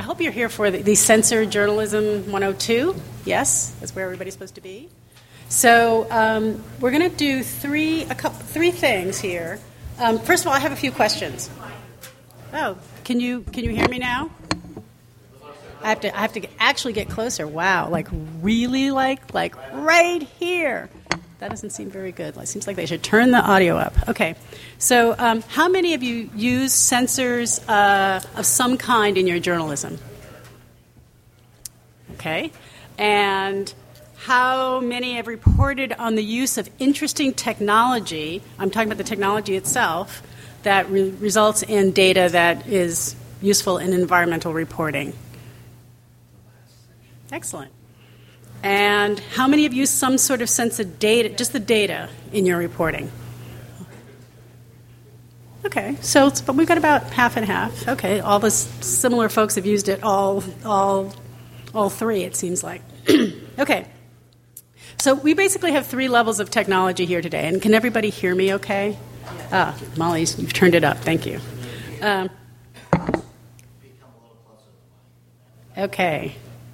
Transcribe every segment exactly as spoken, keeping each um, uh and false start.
hope you're here for the, the Sensor Journalism one oh two. Yes, that's where everybody's supposed to be. So um, we're going to do three a couple three things here. Um, first of all, I have a few questions. Oh, can you can you hear me now? I have to I have to actually get closer. Wow, like really like like right here. That doesn't seem very good. It seems like they should turn the audio up. Okay. So um, how many of you use sensors uh, of some kind in your journalism? Okay. And how many have reported on the use of interesting technology, I'm talking about the technology itself, that re- results in data that is useful in environmental reporting? Excellent. And how many of you use some sort of sense of data, just the data, in your reporting? Okay, so it's, but we've got about half and half. Okay, all the s- similar folks have used it, all, all, all three, it seems like. Okay, so we basically have three levels of technology here today. And can everybody hear me okay? Ah, Molly, you've turned it up. Thank you. Um, okay.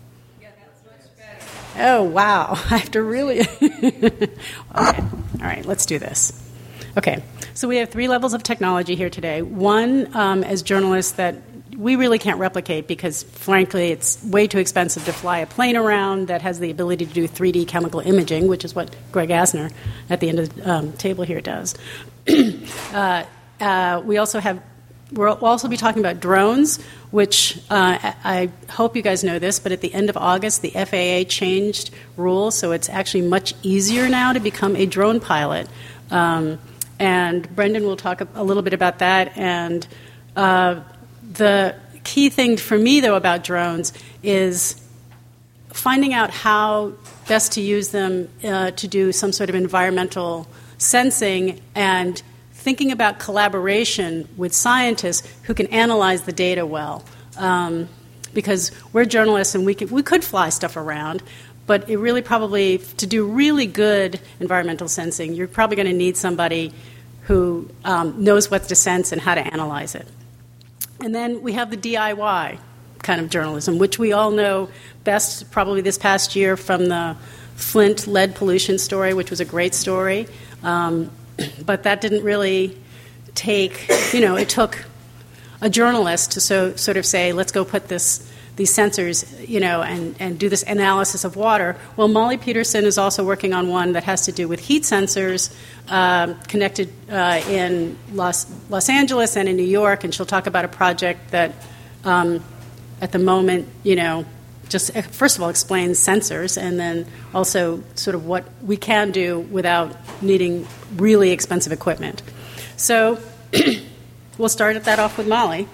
Oh, wow. I have to really... Okay. All right, let's do this. Okay, so we have three levels of technology here today. One, um, as journalists, that we really can't replicate because, frankly, it's way too expensive to fly a plane around that has the ability to do three D chemical imaging, which is what Greg Asner at the end of the um, table here does. uh, uh, we also have... We'll also be talking about drones, which uh, I hope you guys know this, but at the end of August, the F A A changed rules, so it's actually much easier now to become a drone pilot. Um, and Brendan will talk a little bit about that. And uh, the key thing for me, though, about drones is finding out how best to use them uh, to do some sort of environmental sensing and thinking about collaboration with scientists who can analyze the data well. Um, because we're journalists and we could, we could fly stuff around, but it really probably, to do really good environmental sensing, you're probably going to need somebody who um, knows what to sense and how to analyze it. And then we have the D I Y kind of journalism, which we all know best probably this past year from the Flint lead pollution story, which was a great story. Um, But that didn't really take, you know, it took a journalist to so, sort of say, let's go put this these sensors, you know, and, and do this analysis of water. Well, Molly Peterson is also working on one that has to do with heat sensors uh, connected uh, in Los, Los Angeles and in New York, and she'll talk about a project that um, at the moment, you know, just first of all explains sensors and then also sort of what we can do without needing really expensive equipment. So we'll start at that off with Molly.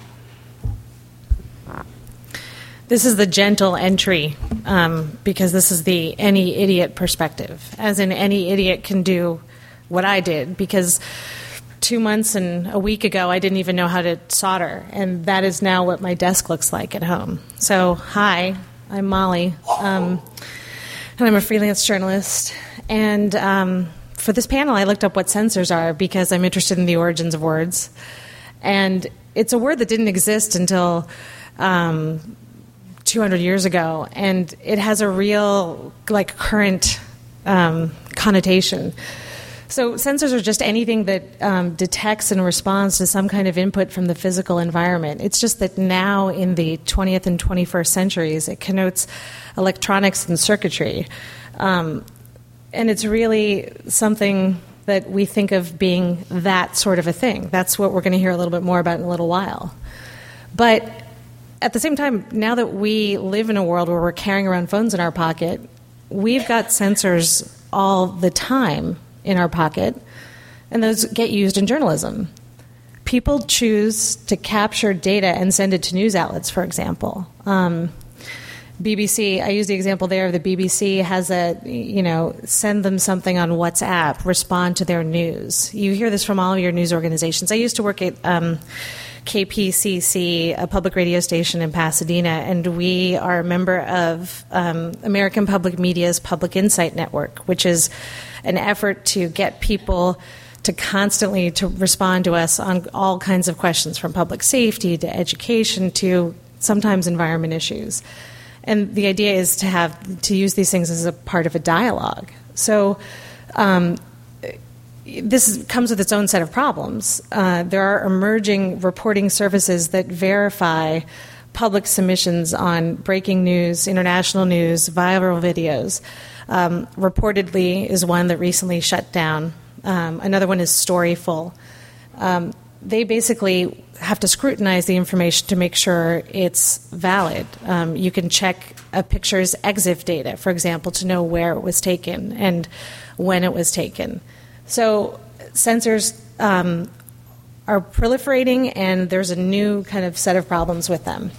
This is the gentle entry um, because this is the any idiot perspective, as in any idiot can do what I did, because two months and a week ago I didn't even know how to solder, and that is now what my desk looks like at home. So hi. I'm Molly, um, and I'm a freelance journalist. And um, for this panel, I looked up what sensors are because I'm interested in the origins of words. And it's a word that didn't exist until um, two hundred years ago, and it has a real, like, current um, connotation. So sensors are just anything that um, detects and responds to some kind of input from the physical environment. It's just that now in the twentieth and twenty-first centuries, it connotes electronics and circuitry. Um, and it's really something that we think of being that sort of a thing. That's what we're going to hear a little bit more about in a little while. But at the same time, now that we live in a world where we're carrying around phones in our pocket, we've got sensors all the time in our pocket, and those get used in journalism. People choose to capture data and send it to news outlets, for example. Um, B B C, I use the example there of the B B C has a, you know, send them something on WhatsApp, respond to their news. You hear this from all of your news organizations. I used to work at um, K P C C, a public radio station in Pasadena, and we are a member of um, American Public Media's Public Insight Network, which is an effort to get people to constantly to respond to us on all kinds of questions, from public safety to education to sometimes environment issues. And the idea is to have to use these things as a part of a dialogue. So um, this is, comes with its own set of problems. Uh, there are emerging reporting services that verify public submissions on breaking news, international news, viral videos. Um, reportedly is one that recently shut down. Um, another one is Storyful. Um, they basically have to scrutinize the information to make sure it's valid. Um, you can check a picture's E X I F data, for example, to know where it was taken and when it was taken. So sensors um, are proliferating, and there's a new kind of set of problems with them.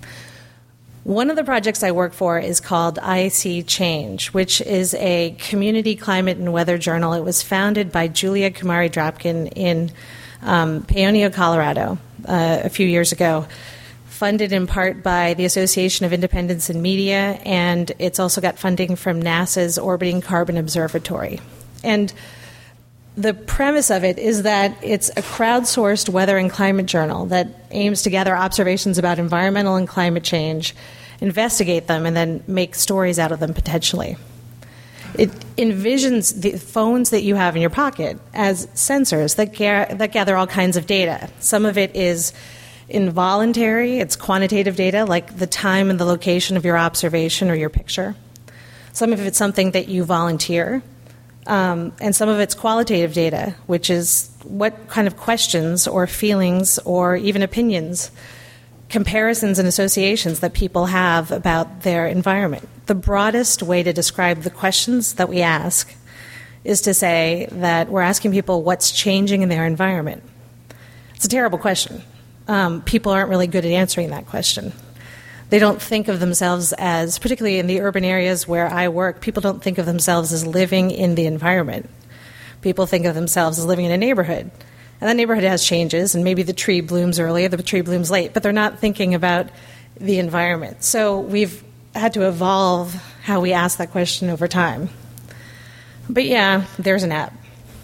One of the projects I work for is called I C Change, which is a community climate and weather journal. It was founded by Julia Kumari Dropkin in um, Paonia, Colorado, uh, a few years ago, funded in part by the Association of Independents in Media, and it's also got funding from NASA's Orbiting Carbon Observatory. And the premise of it is that it's a crowdsourced weather and climate journal that aims to gather observations about environmental and climate change, investigate them, and then make stories out of them potentially. It envisions the phones that you have in your pocket as sensors that, ga- that gather all kinds of data. Some of it is involuntary, it's quantitative data, like the time and the location of your observation or your picture. Some of it's something that you volunteer. Um, and some of it's qualitative data, which is what kind of questions or feelings or even opinions, comparisons and associations that people have about their environment. The broadest way to describe the questions that we ask is to say that we're asking people what's changing in their environment. It's a terrible question. Um, people aren't really good at answering that question. They don't think of themselves as, particularly in the urban areas where I work, people don't think of themselves as living in the environment. People think of themselves as living in a neighborhood. And that neighborhood has changes, and maybe the tree blooms early or the tree blooms late, but they're not thinking about the environment. So we've had to evolve how we ask that question over time. But yeah, there's an app.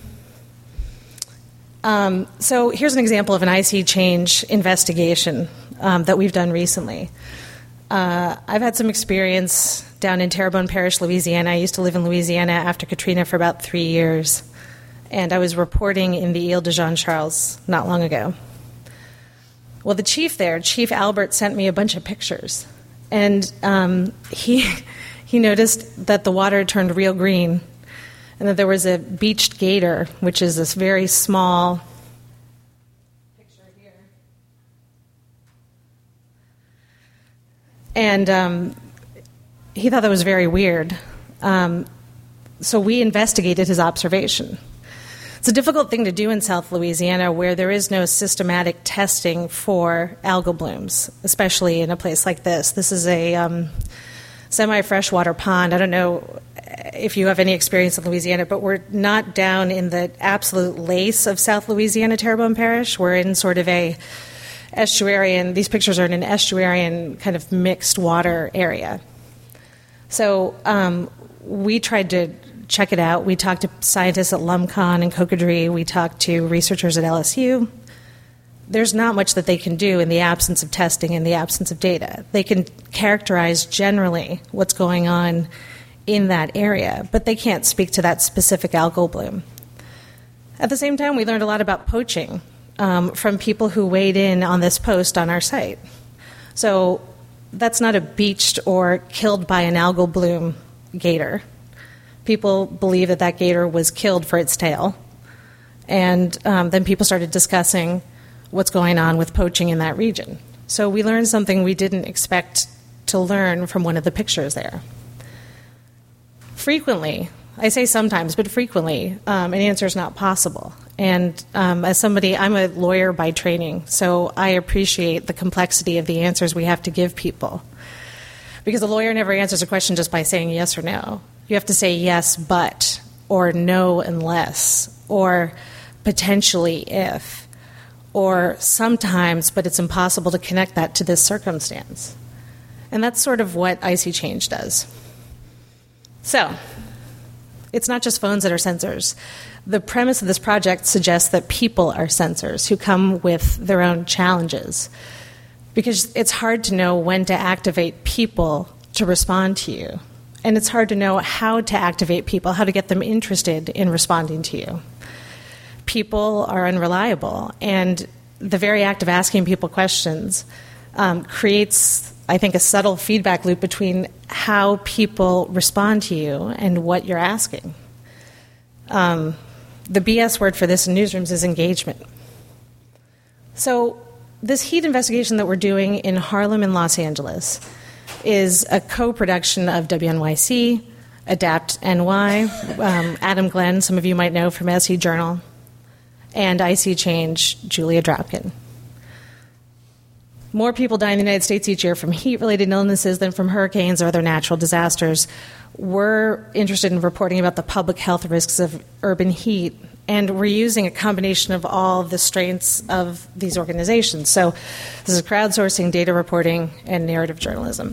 Um, so here's an example of an I C Change investigation um, that we've done recently. Uh, I've had some experience down in Terrebonne Parish, Louisiana. I used to live in Louisiana after Katrina for about three years, and I was reporting in the Ile de Jean Charles not long ago. Well, the chief there, Chief Albert, sent me a bunch of pictures, and um, he he noticed that the water turned real green, and that there was a beached gator, which is this very small picture here. And um, he thought that was very weird. Um, so we investigated his observation. It's a difficult thing to do in South Louisiana where there is no systematic testing for algal blooms, especially in a place like this. This is a um, semi-freshwater pond. I don't know if you have any experience in Louisiana, but we're not down in the absolute lace of South Louisiana, Terrebonne Parish. We're in sort of a estuarian, these pictures are in an estuarian kind of mixed water area. So um, we tried to check it out. We talked to scientists at LumCon and Cocodrie. We talked to researchers at L S U. There's not much that they can do in the absence of testing, in the absence of data. They can characterize generally what's going on in that area, but they can't speak to that specific algal bloom. At the same time, we learned a lot about poaching um, from people who weighed in on this post on our site. So that's not a beached or killed by an algal bloom gator. People believe that that gator was killed for its tail. And um, then people started discussing what's going on with poaching in that region. So we learned something we didn't expect to learn from one of the pictures there. Frequently, I say sometimes, but frequently, um, an answer is not possible. And um, as somebody, I'm a lawyer by training, so I appreciate the complexity of the answers we have to give people. Because a lawyer never answers a question just by saying yes or no. You have to say yes, but, or no, unless, or potentially if, or sometimes, but it's impossible to connect that to this circumstance. And that's sort of what I C Change does. So, it's not just phones that are sensors. The premise of this project suggests that people are sensors who come with their own challenges. because it's hard to know when to activate people to respond to you. And it's hard to know how to activate people, how to get them interested in responding to you. People are unreliable, and the very act of asking people questions um, creates, I think, a subtle feedback loop between how people respond to you and what you're asking. Um, the B S word for this in newsrooms is engagement. So this heat investigation that we're doing in Harlem and Los Angeles is a co-production of W N Y C, Adapt N Y, um, Adam Glenn, some of you might know from S E Journal, and I See Change, Julia Dropkin. More people die in the United States each year from heat-related illnesses than from hurricanes or other natural disasters. We're interested in reporting about the public health risks of urban heat, and we're using a combination of all the strengths of these organizations. So this is crowdsourcing, data reporting, and narrative journalism.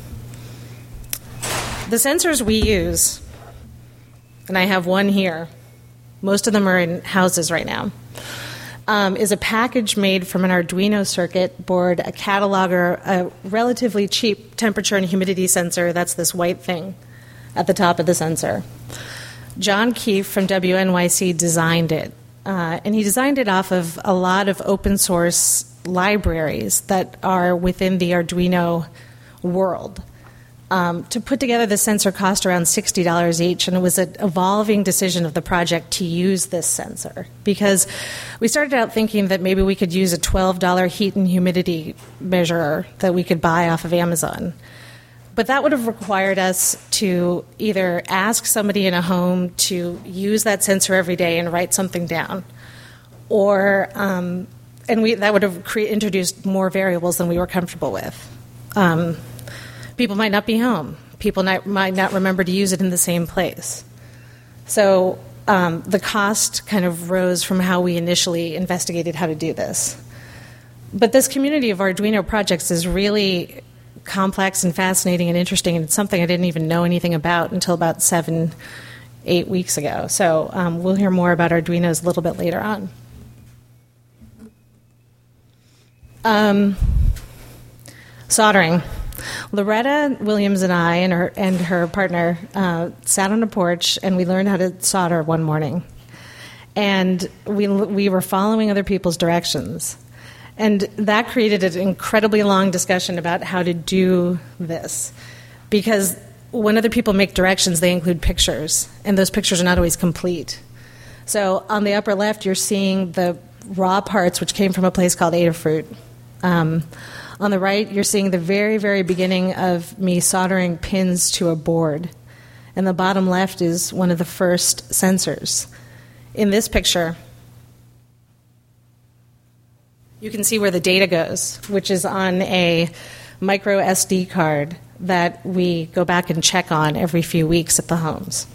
The sensors we use, and I have one here, most of them are in houses right now, um, is a package made from an Arduino circuit board, a cataloger, a relatively cheap temperature and humidity sensor. That's this white thing at the top of the sensor. John Keefe from W N Y C designed it, uh, and he designed it off of a lot of open source libraries that are within the Arduino world. Um, to put together the sensor cost around sixty dollars each, and it was an evolving decision of the project to use this sensor, because we started out thinking that maybe we could use a twelve dollars heat and humidity measurer that we could buy off of Amazon. But that would have required us to either ask somebody in a home to use that sensor every day and write something down, or um, and we that would have cre- introduced more variables than we were comfortable with. Um, people might not be home. People not, might not remember to use it in the same place. So um, the cost kind of rose from how we initially investigated how to do this. But this community of Arduino projects is really complex and fascinating and interesting, and it's something I didn't even know anything about until about seven, eight weeks ago. So um, we'll hear more about Arduinos a little bit later on. Um, soldering. Loretta Williams and I and her, and her partner uh, sat on a porch, and we learned how to solder one morning. And we we were following other people's directions. And that created an incredibly long discussion about how to do this. Because when other people make directions, they include pictures, and those pictures are not always complete. So on the upper left, you're seeing the raw parts, which came from a place called Adafruit. Um, on the right, you're seeing the very, very beginning of me soldering pins to a board. And the bottom left is one of the first sensors. In this picture, you can see where the data goes, which is on a micro S D card that we go back and check on every few weeks at the homes.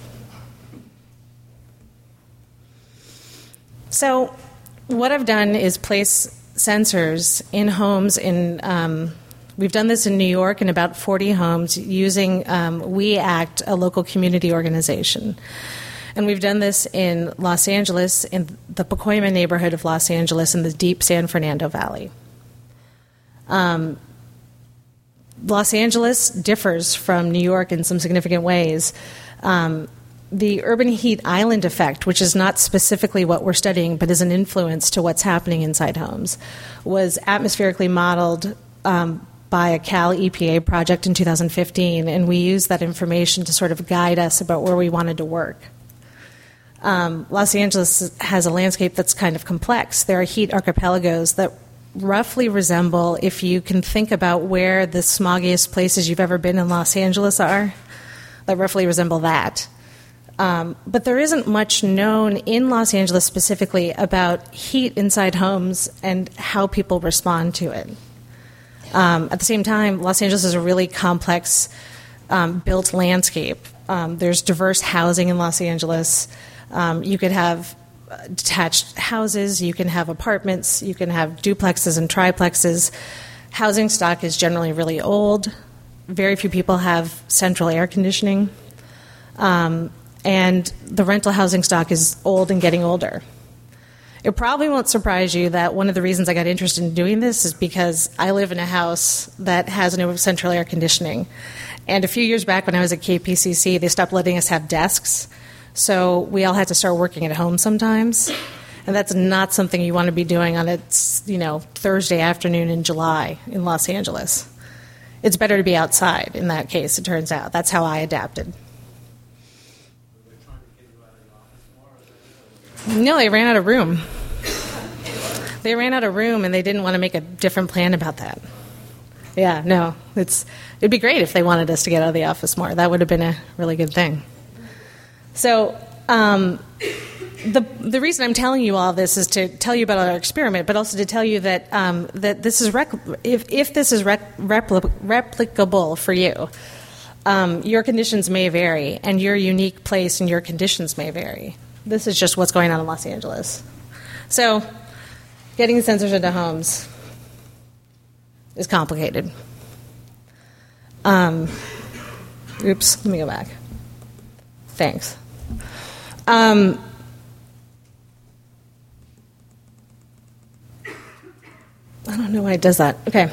So what I've done is place sensors in homes in, um, we've done this in New York in about forty homes using um, WeAct, a local community organization. And we've done this in Los Angeles, in the Pacoima neighborhood of Los Angeles, in the deep San Fernando Valley. Um, Los Angeles differs from New York in some significant ways. Um, the urban heat island effect, which is not specifically what we're studying, but is an influence to what's happening inside homes, was atmospherically modeled um, by a Cal E P A project in two thousand fifteen, and we used that information to sort of guide us about where we wanted to work. Um, Los Angeles has a landscape that's kind of complex. There are heat archipelagos that roughly resemble, if you can think about where the smoggiest places you've ever been in Los Angeles are, that roughly resemble that. Um, but there isn't much known in Los Angeles specifically about heat inside homes and how people respond to it. Um, at the same time, Los Angeles is a really complex um, built landscape. Um, there's diverse housing in Los Angeles. Um, you could have detached houses, you can have apartments, you can have duplexes and triplexes. Housing stock is generally really old. Very few people have central air conditioning. Um, and the rental housing stock is old and getting older. It probably won't surprise you that one of the reasons I got interested in doing this is because I live in a house that has no central air conditioning. And a few years back when I was at K P C C, they stopped letting us have desks. So we all had to start working at home sometimes. And that's not something you want to be doing on a, you know, Thursday afternoon in July in Los Angeles. It's better to be outside in that case, it turns out. That's how I adapted. No, they ran out of room. They ran out of room, and they didn't want to make a different plan about that. Yeah, no, it's it'd be great if they wanted us to get out of the office more. That would have been a really good thing. So um, the the reason I'm telling you all this is to tell you about our experiment, but also to tell you that um, that this is rec- if if this is rec- repli- replicable for you, um, your conditions may vary, and your unique place and your conditions may vary. This is just what's going on in Los Angeles. So, getting sensors into homes is complicated. Um, oops, let me go back. Thanks. Um, I don't know why it does that. Okay.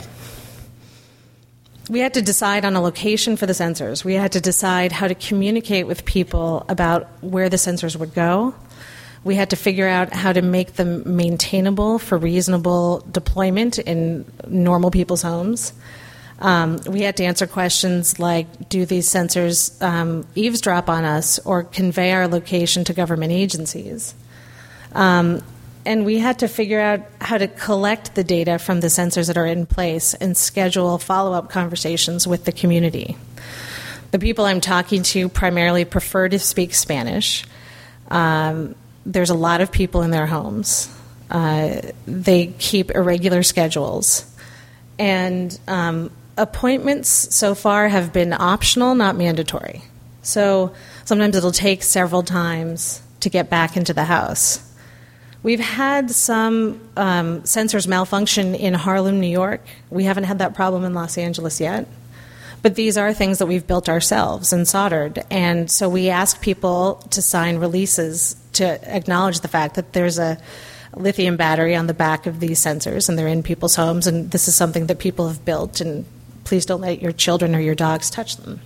We had to decide on a location for the sensors. We had to decide how to communicate with people about where the sensors would go. We had to figure out how to make them maintainable for reasonable deployment in normal people's homes. Um, we had to answer questions like, do these sensors um, eavesdrop on us or convey our location to government agencies? Um, And we had to figure out how to collect the data from the sensors that are in place and schedule follow-up conversations with the community. The people I'm talking to primarily prefer to speak Spanish. Um, there's a lot of people in their homes. Uh, they keep irregular schedules. And um, appointments so far have been optional, not mandatory. So sometimes it'll take several times to get back into the house. We've had some um, sensors malfunction in Harlem, New York. We haven't had that problem in Los Angeles yet. But these are things that we've built ourselves and soldered. And so we ask people to sign releases to acknowledge the fact that there's a lithium battery on the back of these sensors, and they're in people's homes, and this is something that people have built, and please don't let your children or your dogs touch them.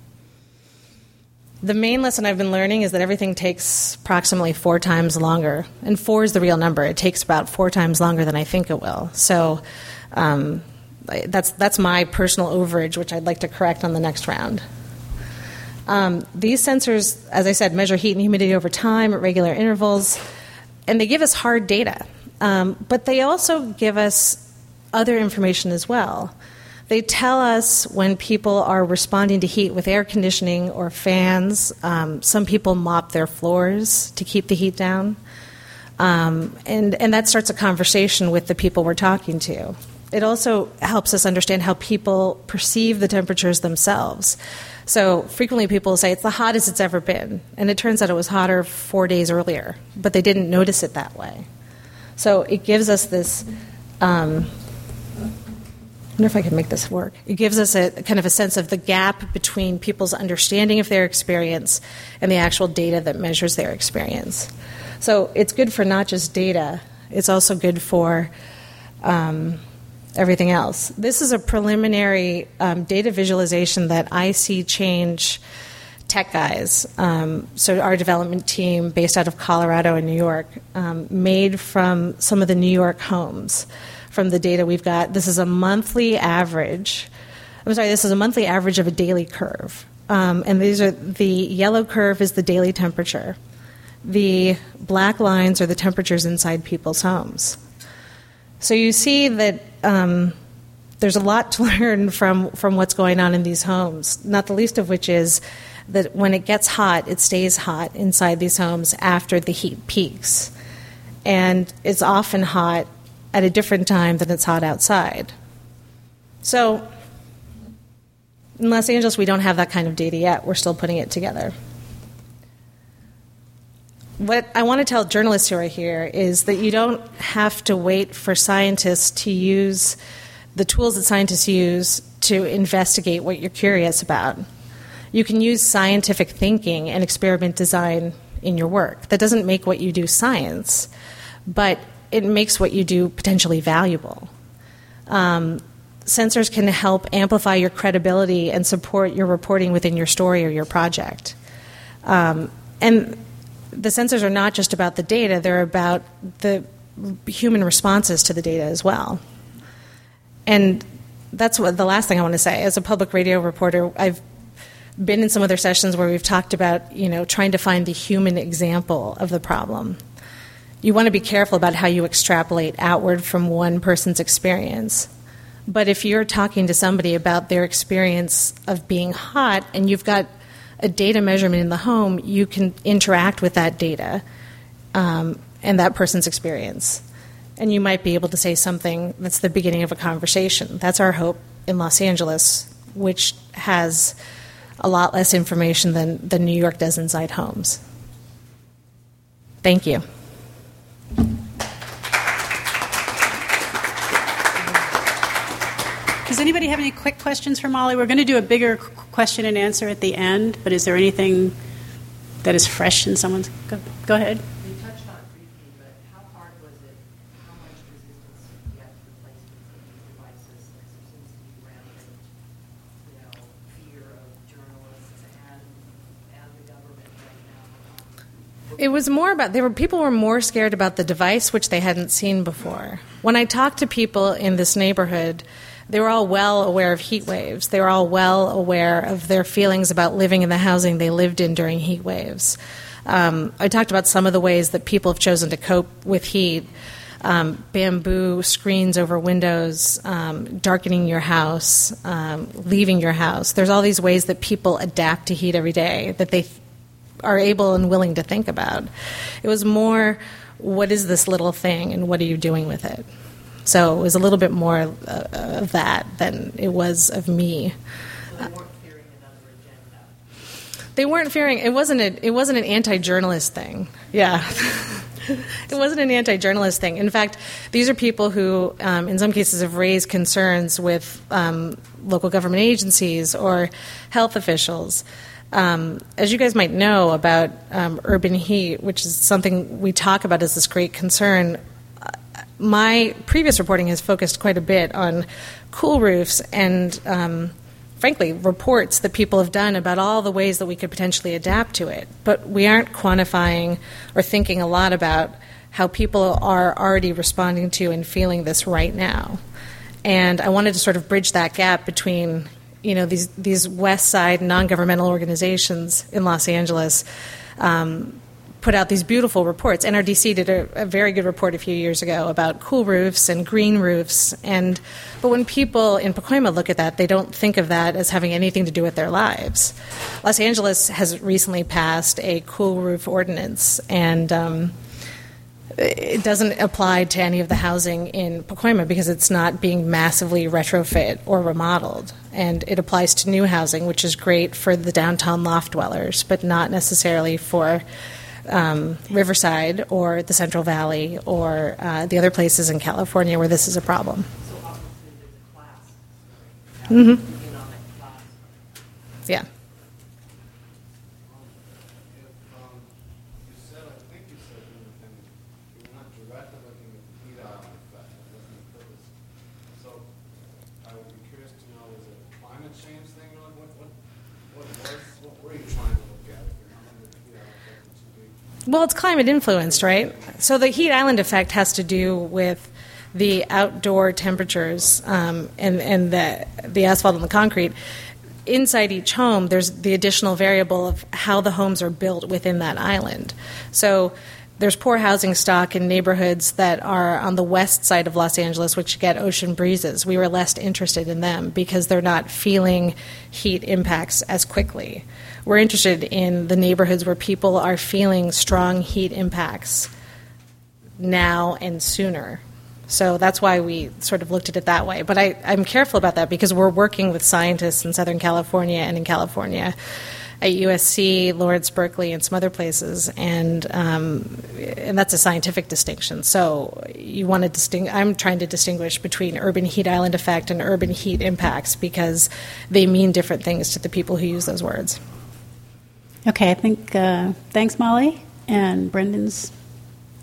The main lesson I've been learning is that everything takes approximately four times longer. And four is the real number. It takes about four times longer than I think it will. So um, that's that's my personal overage, which I'd like to correct on the next round. Um, these sensors, as I said, measure heat and humidity over time at regular intervals, and they give us hard data. Um, but they also give us other information as well. They tell us when people are responding to heat with air conditioning or fans. Um, some people mop their floors to keep the heat down. Um, and, and that starts a conversation with the people we're talking to. It also helps us understand how people perceive the temperatures themselves. So frequently people say, it's the hottest it's ever been. And it turns out it was hotter four days earlier, but they didn't notice it that way. So it gives us this... Um, I wonder if I can make this work. It gives us a kind of a sense of the gap between people's understanding of their experience and the actual data that measures their experience. So it's good for not just data, it's also good for um, everything else. This is a preliminary um, data visualization that I C Change Tech guys, um, so our development team based out of Colorado and New York, um, made from some of the New York homes. From the data we've got, this is a monthly average. I'm sorry, this is a monthly average of a daily curve. Um, and these are the yellow curve is the daily temperature. The black lines are the temperatures inside people's homes. So you see that um, there's a lot to learn from, from what's going on in these homes, not the least of which is that when it gets hot, it stays hot inside these homes after the heat peaks. And it's often hot at a different time than it's hot outside. So in Los Angeles, we don't have that kind of data yet. We're still putting it together. What I want to tell journalists who are here is that you don't have to wait for scientists to use the tools that scientists use to investigate what you're curious about. You can use scientific thinking and experiment design in your work. That doesn't make what you do science, but it makes what you do potentially valuable. Um, sensors can help amplify your credibility and support your reporting within your story or your project. Um, and the sensors are not just about the data, they're about the human responses to the data as well. And that's what the last thing I want to say. As a public radio reporter, I've been in some other sessions where we've talked about, you know, trying to find the human example of the problem. You want to be careful about how you extrapolate outward from one person's experience. But if you're talking to somebody about their experience of being hot and you've got a data measurement in the home, you can interact with that data um, and that person's experience. And you might be able to say something that's the beginning of a conversation. That's our hope in Los Angeles, which has a lot less information than, than New York does inside homes. Thank you. Does anybody have any quick questions for Molly? We're going to do a bigger question and answer at the end, but is there anything that is fresh in someone's... Go, go ahead. You touched on it briefly, but how hard was it, how much resistance did you get to replacements of these devices? There seems to be rampant, you know, fear of journalists and, and the government right now. It was more about, there were people were more scared about the device, which they hadn't seen before. When I talked to people in this neighborhood, they were all well aware of heat waves. They were all well aware of their feelings about living in the housing they lived in during heat waves. Um, I talked about some of the ways that people have chosen to cope with heat. Um, bamboo screens over windows, um, darkening your house, um, leaving your house. There's all these ways that people adapt to heat every day that they th- are able and willing to think about. It was more, what is this little thing and what are you doing with it? So it was a little bit more uh, of that than it was of me. So they weren't fearing another agenda. They weren't fearing. It wasn't a, It wasn't an anti-journalist thing. Yeah, it wasn't an anti-journalist thing. In fact, these are people who, um, in some cases, have raised concerns with um, local government agencies or health officials. Um, as you guys might know about um, urban heat, which is something we talk about as this great concern. My previous reporting has focused quite a bit on cool roofs and, um, frankly, reports that people have done about all the ways that we could potentially adapt to it. But we aren't quantifying or thinking a lot about how people are already responding to and feeling this right now. And I wanted to sort of bridge that gap between, you know, these, these West Side non-governmental organizations in Los Angeles um, put out these beautiful reports. N R D C did a, a very good report a few years ago about cool roofs and green roofs. And but when people in Pacoima look at that, they don't think of that as having anything to do with their lives. Los Angeles has recently passed a cool roof ordinance, and um, it doesn't apply to any of the housing in Pacoima because it's not being massively retrofit or remodeled. And it applies to new housing, which is great for the downtown loft dwellers, but not necessarily for Um, Riverside or the Central Valley or uh, the other places in California where this is a problem. So obviously there's a class, right? Mm-hmm. Economic class. Yeah. If, um, you said, I think you said independent, you're not directly looking at the heat island effect, that wasn't the purpose. So I would be curious to know, is it a climate change thing, or what, what, what was, what were you trying to look at if you're not looking at the heat island effect in two weeks? Well, it's climate influenced, right? So the heat island effect has to do with the outdoor temperatures um, and, and the, the asphalt and the concrete. Inside each home, there's the additional variable of how the homes are built within that island. So there's poor housing stock in neighborhoods that are on the west side of Los Angeles, which get ocean breezes. We were less interested in them because they're not feeling heat impacts as quickly. We're interested in the neighborhoods where people are feeling strong heat impacts now and sooner. So that's why we sort of looked at it that way. But I, I'm careful about that because we're working with scientists in Southern California and in California at U S C, Lawrence Berkeley, and some other places, and um, and that's a scientific distinction. So you want to distinguish. I'm trying to distinguish between urban heat island effect and urban heat impacts because they mean different things to the people who use those words. Okay, I think, uh, thanks, Molly. And Brendan's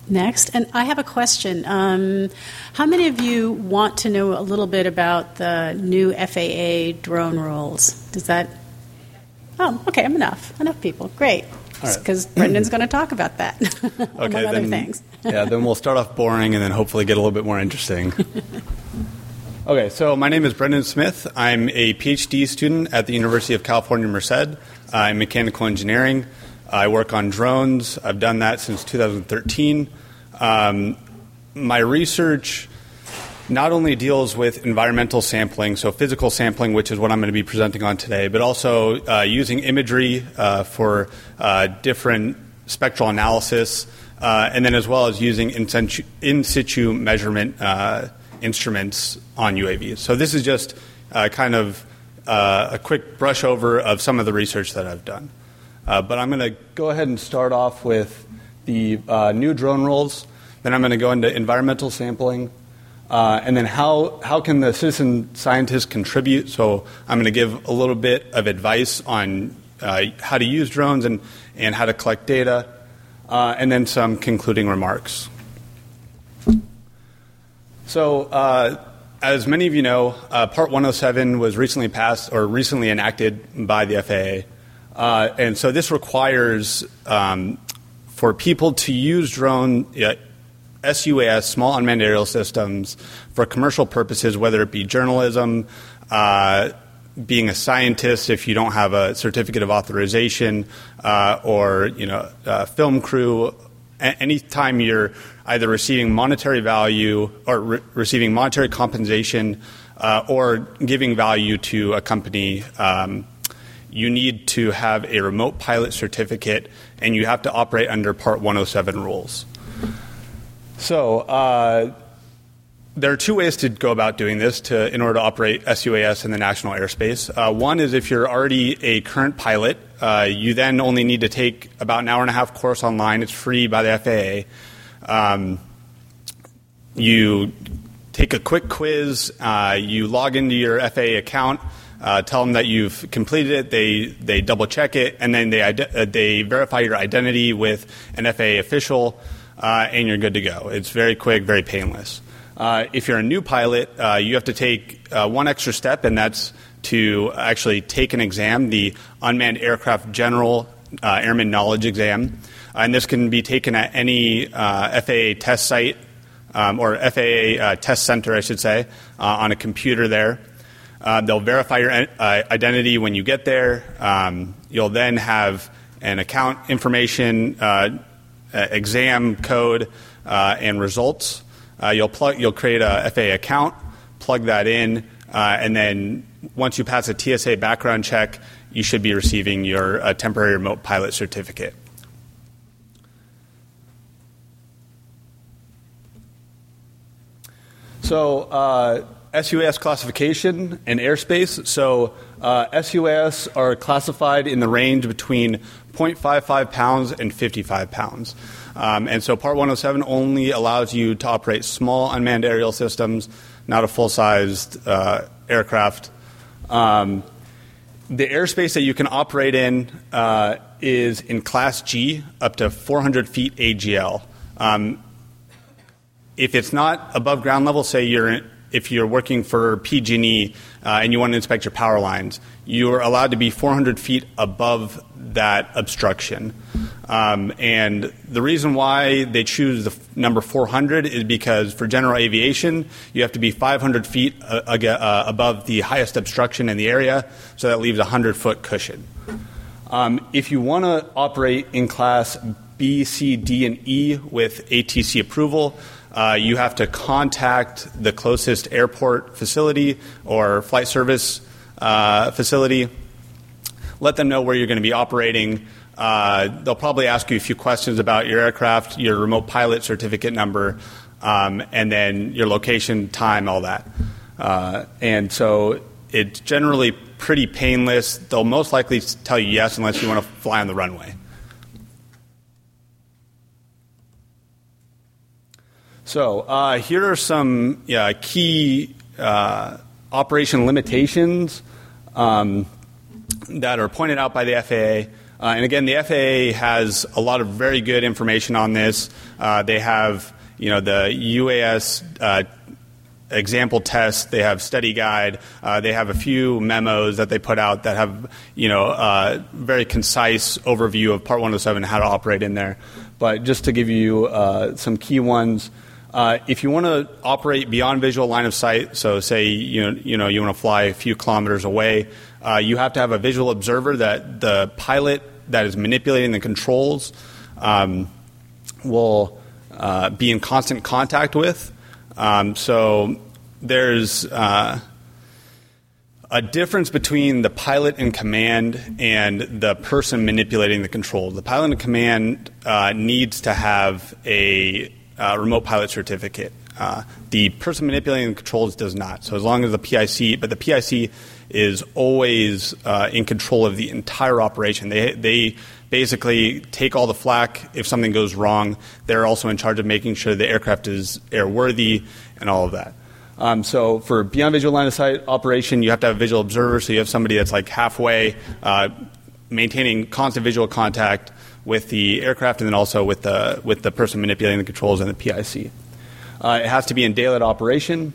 next. And I have a question. Um, how many of you want to know a little bit about the new F A A drone rules? Does that? Oh, okay, I'm enough. Enough people. Great. Because right. Brendan's going to talk about that, among okay, other then, things. yeah, then we'll start off boring and then hopefully get a little bit more interesting. Okay, so my name is Brendan Smith. I'm a PhD student at the University of California, Merced. Uh, I'm mechanical engineering. I work on drones. I've done that since two thousand thirteen. Um, my research not only deals with environmental sampling, so physical sampling, which is what I'm going to be presenting on today, but also uh, using imagery uh, for uh, different spectral analysis, uh, and then as well as using in situ, in situ measurement uh, instruments on U A Vs. So this is just uh, kind of uh, a quick brush over of some of the research that I've done. Uh, but I'm going to go ahead and start off with the uh, new drone rules. Then I'm going to go into environmental sampling. Uh, and then how, how can the citizen scientists contribute? So I'm going to give a little bit of advice on uh, how to use drones and, and how to collect data, uh, and then some concluding remarks. So uh, as many of you know, uh, Part one oh seven was recently passed or recently enacted by the F A A. Uh, and so this requires um, for people to use drone uh, S U A S, small unmanned aerial systems, for commercial purposes, whether it be journalism, uh, being a scientist if you don't have a certificate of authorization, uh, or you know, uh, film crew. A- anytime you're either receiving monetary value or re- receiving monetary compensation uh, or giving value to a company, um, you need to have a remote pilot certificate, and you have to operate under Part one oh seven rules. So uh, there are two ways to go about doing this to, in order to operate S U A S in the national airspace. Uh, one is if you're already a current pilot, uh, you then only need to take about an hour and a half course online. It's free by the F A A. Um, you take a quick quiz. Uh, you log into your F A A account. Uh, tell them that you've completed it. They they double check it, and then they ide- uh, they verify your identity with an F A A official. Uh, and you're good to go. It's very quick, very painless. Uh, if you're a new pilot, uh, you have to take uh, one extra step, and that's to actually take an exam, the Unmanned Aircraft General uh, Airman Knowledge Exam. Uh, and this can be taken at any uh, F A A test site, um, or F A A uh, test center, I should say, uh, on a computer there. Uh, they'll verify your uh, identity when you get there. Um, you'll then have an account information uh Uh, exam code uh, and results. Uh, you'll plug. You'll create a F A A account, plug that in, uh, and then once you pass a T S A background check, you should be receiving your uh, temporary remote pilot certificate. So uh, S U A S classification and airspace. So uh, S U A S are classified in the range between zero point five five pounds and fifty-five pounds. Um, and so Part one oh seven only allows you to operate small unmanned aerial systems, not a full-sized uh, aircraft. Um, the airspace that you can operate in uh, is in Class G, up to four hundred feet A G L. Um, if it's not above ground level, say you're in, if you're working for P G and E uh, and you want to inspect your power lines, you're allowed to be four hundred feet above that obstruction. Um, and the reason why they choose the f- number four hundred is because for general aviation, you have to be five hundred feet uh, uh, above the highest obstruction in the area, so that leaves a one hundred foot cushion. Um, if you want to operate in Class B, C, D, and E with A T C approval, Uh, you have to contact the closest airport facility or flight service uh, facility. Let them know where you're going to be operating. Uh, they'll probably ask you a few questions about your aircraft, your remote pilot certificate number, um, and then your location, time, all that. Uh, and so it's generally pretty painless. They'll most likely tell you yes unless you want to fly on the runway. So uh, here are some yeah, key uh, operation limitations um, that are pointed out by the F A A. Uh, and again, the F A A has a lot of very good information on this. Uh, they have, you know, the U A S uh, example test. They have study guide. Uh, they have a few memos that they put out that have, you know, uh, very concise overview of Part one oh seven, how to operate in there. But just to give you uh, some key ones, uh, if you want to operate beyond visual line of sight, so say you know, you know you want to fly a few kilometers away, uh, you have to have a visual observer that the pilot that is manipulating the controls um, will uh, be in constant contact with. Um, so there's uh, a difference between the pilot in command and the person manipulating the controls. The pilot in command uh, needs to have a uh, remote pilot certificate. Uh, the person manipulating the controls does not. So as long as the P I C, but the P I C is always uh, in control of the entire operation. They they basically take all the flack if something goes wrong. They're also in charge of making sure the aircraft is airworthy and all of that. Um, so for beyond visual line of sight operation, you have to have a visual observer. So you have somebody that's like halfway uh, maintaining constant visual contact with the aircraft and then also with the with the person manipulating the controls and the P I C. Uh, it has to be in daylight operation,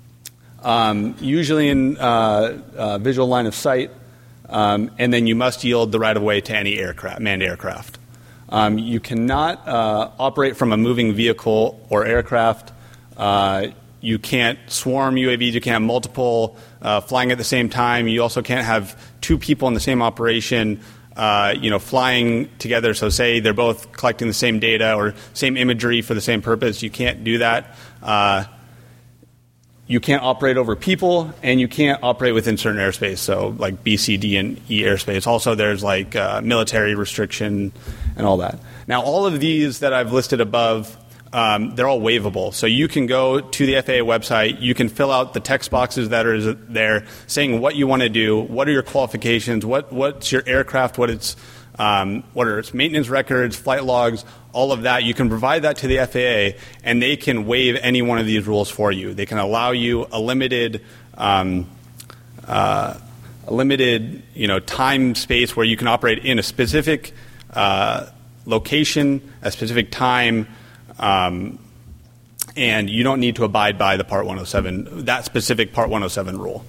um, usually in uh, uh, visual line of sight, um, and then you must yield the right-of-way to any aircraft, manned aircraft. Um, you cannot uh, operate from a moving vehicle or aircraft. Uh, you can't swarm U A Vs. You can't have multiple uh, flying at the same time. You also can't have two people in the same operation Uh, you know, flying together. So say they're both collecting the same data or same imagery for the same purpose. You can't do that. Uh, you can't operate over people, and you can't operate within certain airspace. So like B, C, D, and E airspace. Also, there's like uh, military restriction and all that. Now, all of these that I've listed above, um, they're all waivable. So you can go to the F A A website. You can fill out the text boxes that are there saying what you want to do, what are your qualifications, what, what's your aircraft, what its, um, what are its maintenance records, flight logs, all of that. You can provide that to the F A A, and they can waive any one of these rules for you. They can allow you a limited um, uh, a limited you know, time space where you can operate in a specific uh, location, a specific time, Um, and you don't need to abide by the Part one oh seven, that specific Part one oh seven rule.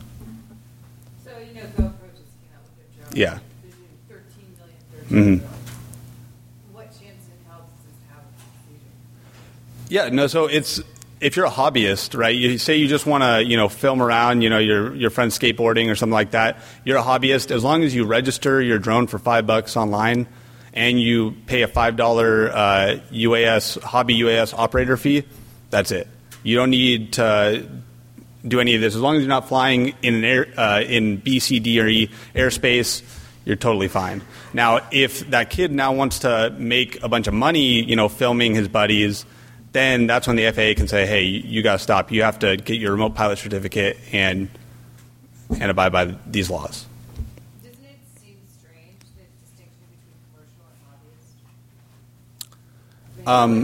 So, you know, GoPro just came out with their drone. Yeah. They're doing thirteen million, Mm-hmm. What chance in hell does this have of succeeding? Yeah, no, so it's, if you're a hobbyist, right, you say you just want to, you know, film around, you know, your, your friend's skateboarding or something like that, you're a hobbyist, as long as you register your drone for five bucks online, and you pay a five dollars uh, U A S, hobby U A S operator fee, that's it. You don't need to do any of this. As long as you're not flying in an air, uh, in B, C, D, or E airspace, you're totally fine. Now, if that kid now wants to make a bunch of money, you know, filming his buddies, then that's when the F A A can say, hey, you got to stop. You have to get your remote pilot certificate and and abide by these laws. Um,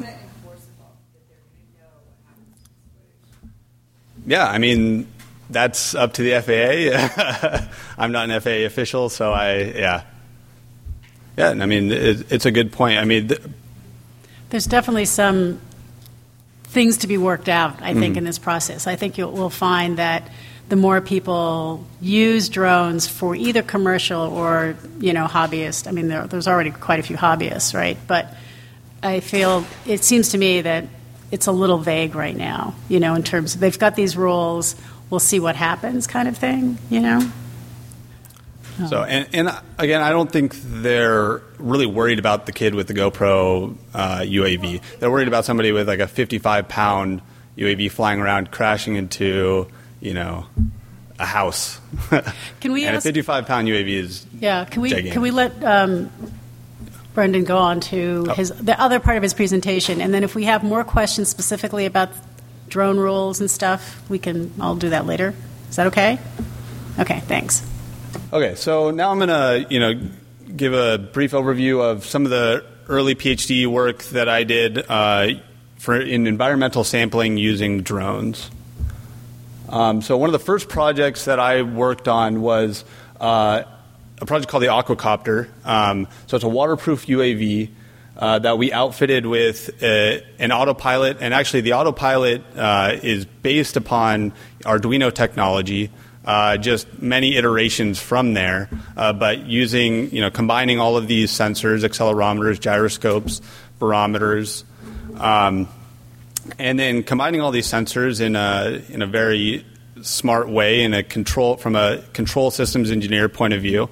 yeah, I mean, that's up to the F A A. I'm not an F A A official, so I, yeah. Yeah, I mean, it, it's a good point. I mean, th- there's definitely some things to be worked out, I think, mm-hmm. in this process. I think you'll, we'll find that the more people use drones for either commercial or, you know, hobbyist. I mean, there, there's already quite a few hobbyists, right? But I feel it seems to me that it's a little vague right now, you know, in terms of they've got these rules, we'll see what happens kind of thing, you know? So, and, and again, I don't think they're really worried about the kid with the GoPro uh, U A V. They're worried about somebody with like a fifty-five pound U A V flying around, crashing into, you know, a house. Can we and ask, a fifty-five pound U A V is yeah, can we, gigantic. can we let um, Brendan go on to oh. his the other part of his presentation, and then if we have more questions specifically about drone rules and stuff, we can I'll do that later. Is that okay? Okay, thanks. Okay, so now I'm going to, you know, give a brief overview of some of the early PhD work that I did uh, for in environmental sampling using drones. Um, so one of the first projects that I worked on was uh, a project called the Aquacopter. Um, so it's a waterproof U A V uh, that we outfitted with uh, an autopilot. And actually, the autopilot uh, is based upon Arduino technology. Uh, just many iterations from there, uh, but using, you know, combining all of these sensors, accelerometers, gyroscopes, barometers, um, and then combining all these sensors in a in a very smart way, in a control from a control systems engineer point of view,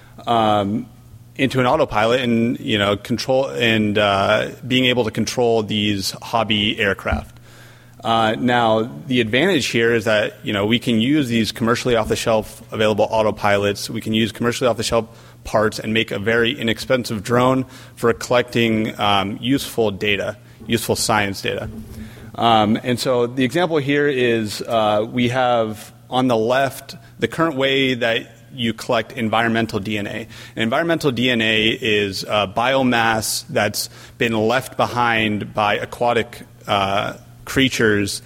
um, into an autopilot, and you know, control and uh, being able to control these hobby aircraft. Uh, now, the advantage here is that, you know, we can use these commercially off-the-shelf available autopilots. We can use commercially off-the-shelf parts and make a very inexpensive drone for collecting um, useful data, useful science data. Um, and so the example here is uh, we have on the left the current way that you collect environmental D N A. And environmental D N A is uh, biomass that's been left behind by aquatic uh creatures,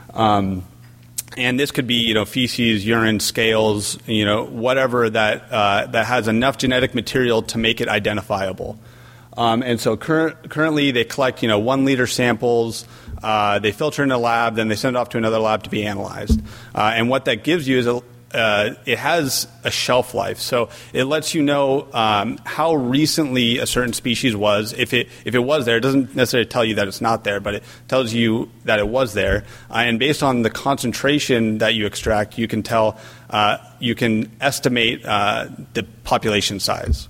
um, and this could be, you know, feces, urine, scales, you know, whatever that uh, that has enough genetic material to make it identifiable. Um, and so cur- currently they collect, you know, one liter samples, uh, they filter in a lab, then they send it off to another lab to be analyzed. Uh, and what that gives you is a Uh, it has a shelf life, so it lets you know um, how recently a certain species was. If it if it was there, it doesn't necessarily tell you that it's not there, but it tells you that it was there. Uh, and based on the concentration that you extract, you can tell uh, you can estimate uh, the population size.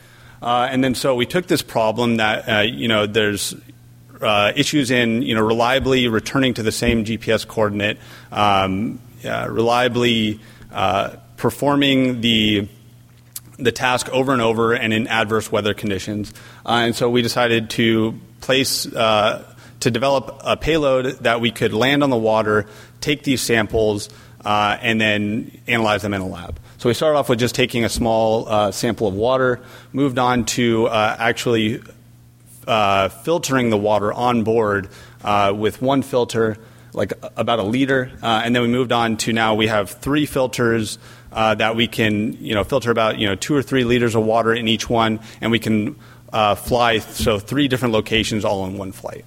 Uh, and then so we took this problem that uh, you know there's uh, issues in you know reliably returning to the same G P S coordinate, um, uh, reliably. Uh, performing the the task over and over and in adverse weather conditions. Uh, and so we decided to place, uh, to develop a payload that we could land on the water, take these samples, uh, and then analyze them in a lab. So we started off with just taking a small uh, sample of water, moved on to uh, actually uh, filtering the water on board uh, with one filter, like about a liter, uh, and then we moved on to now we have three filters uh, that we can, you know, filter about, you know, two or three liters of water in each one, and we can uh, fly so three different locations all in one flight.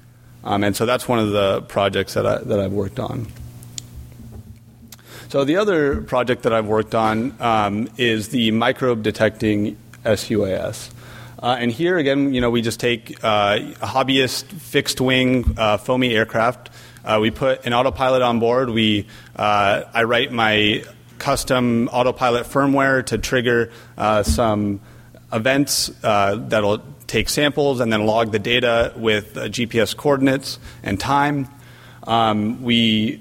Um, and so that's one of the projects that I, that I've worked on. So the other project that I've worked on um, is the microbe detecting S U A S. Uh, and here again, you know, we just take uh, a hobbyist fixed wing uh, foamy aircraft. Uh, we put an autopilot on board. We, uh, I write my custom autopilot firmware to trigger uh, some events uh, that'll take samples and then log the data with uh, G P S coordinates and time. Um, we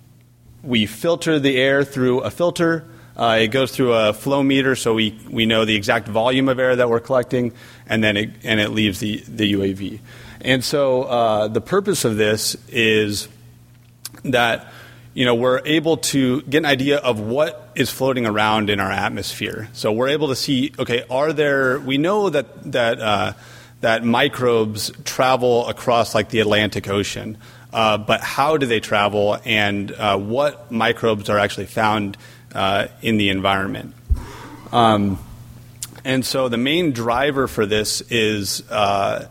we filter the air through a filter. Uh, it goes through a flow meter, so we, we know the exact volume of air that we're collecting, and then it, and it leaves the, the U A V. And so uh, the purpose of this is that, you know, we're able to get an idea of what is floating around in our atmosphere. So we're able to see, okay, are there? We know that that uh, that microbes travel across like the Atlantic Ocean, uh, but how do they travel, and uh, what microbes are actually found uh, in the environment? Um, and so the main driver for this is uh,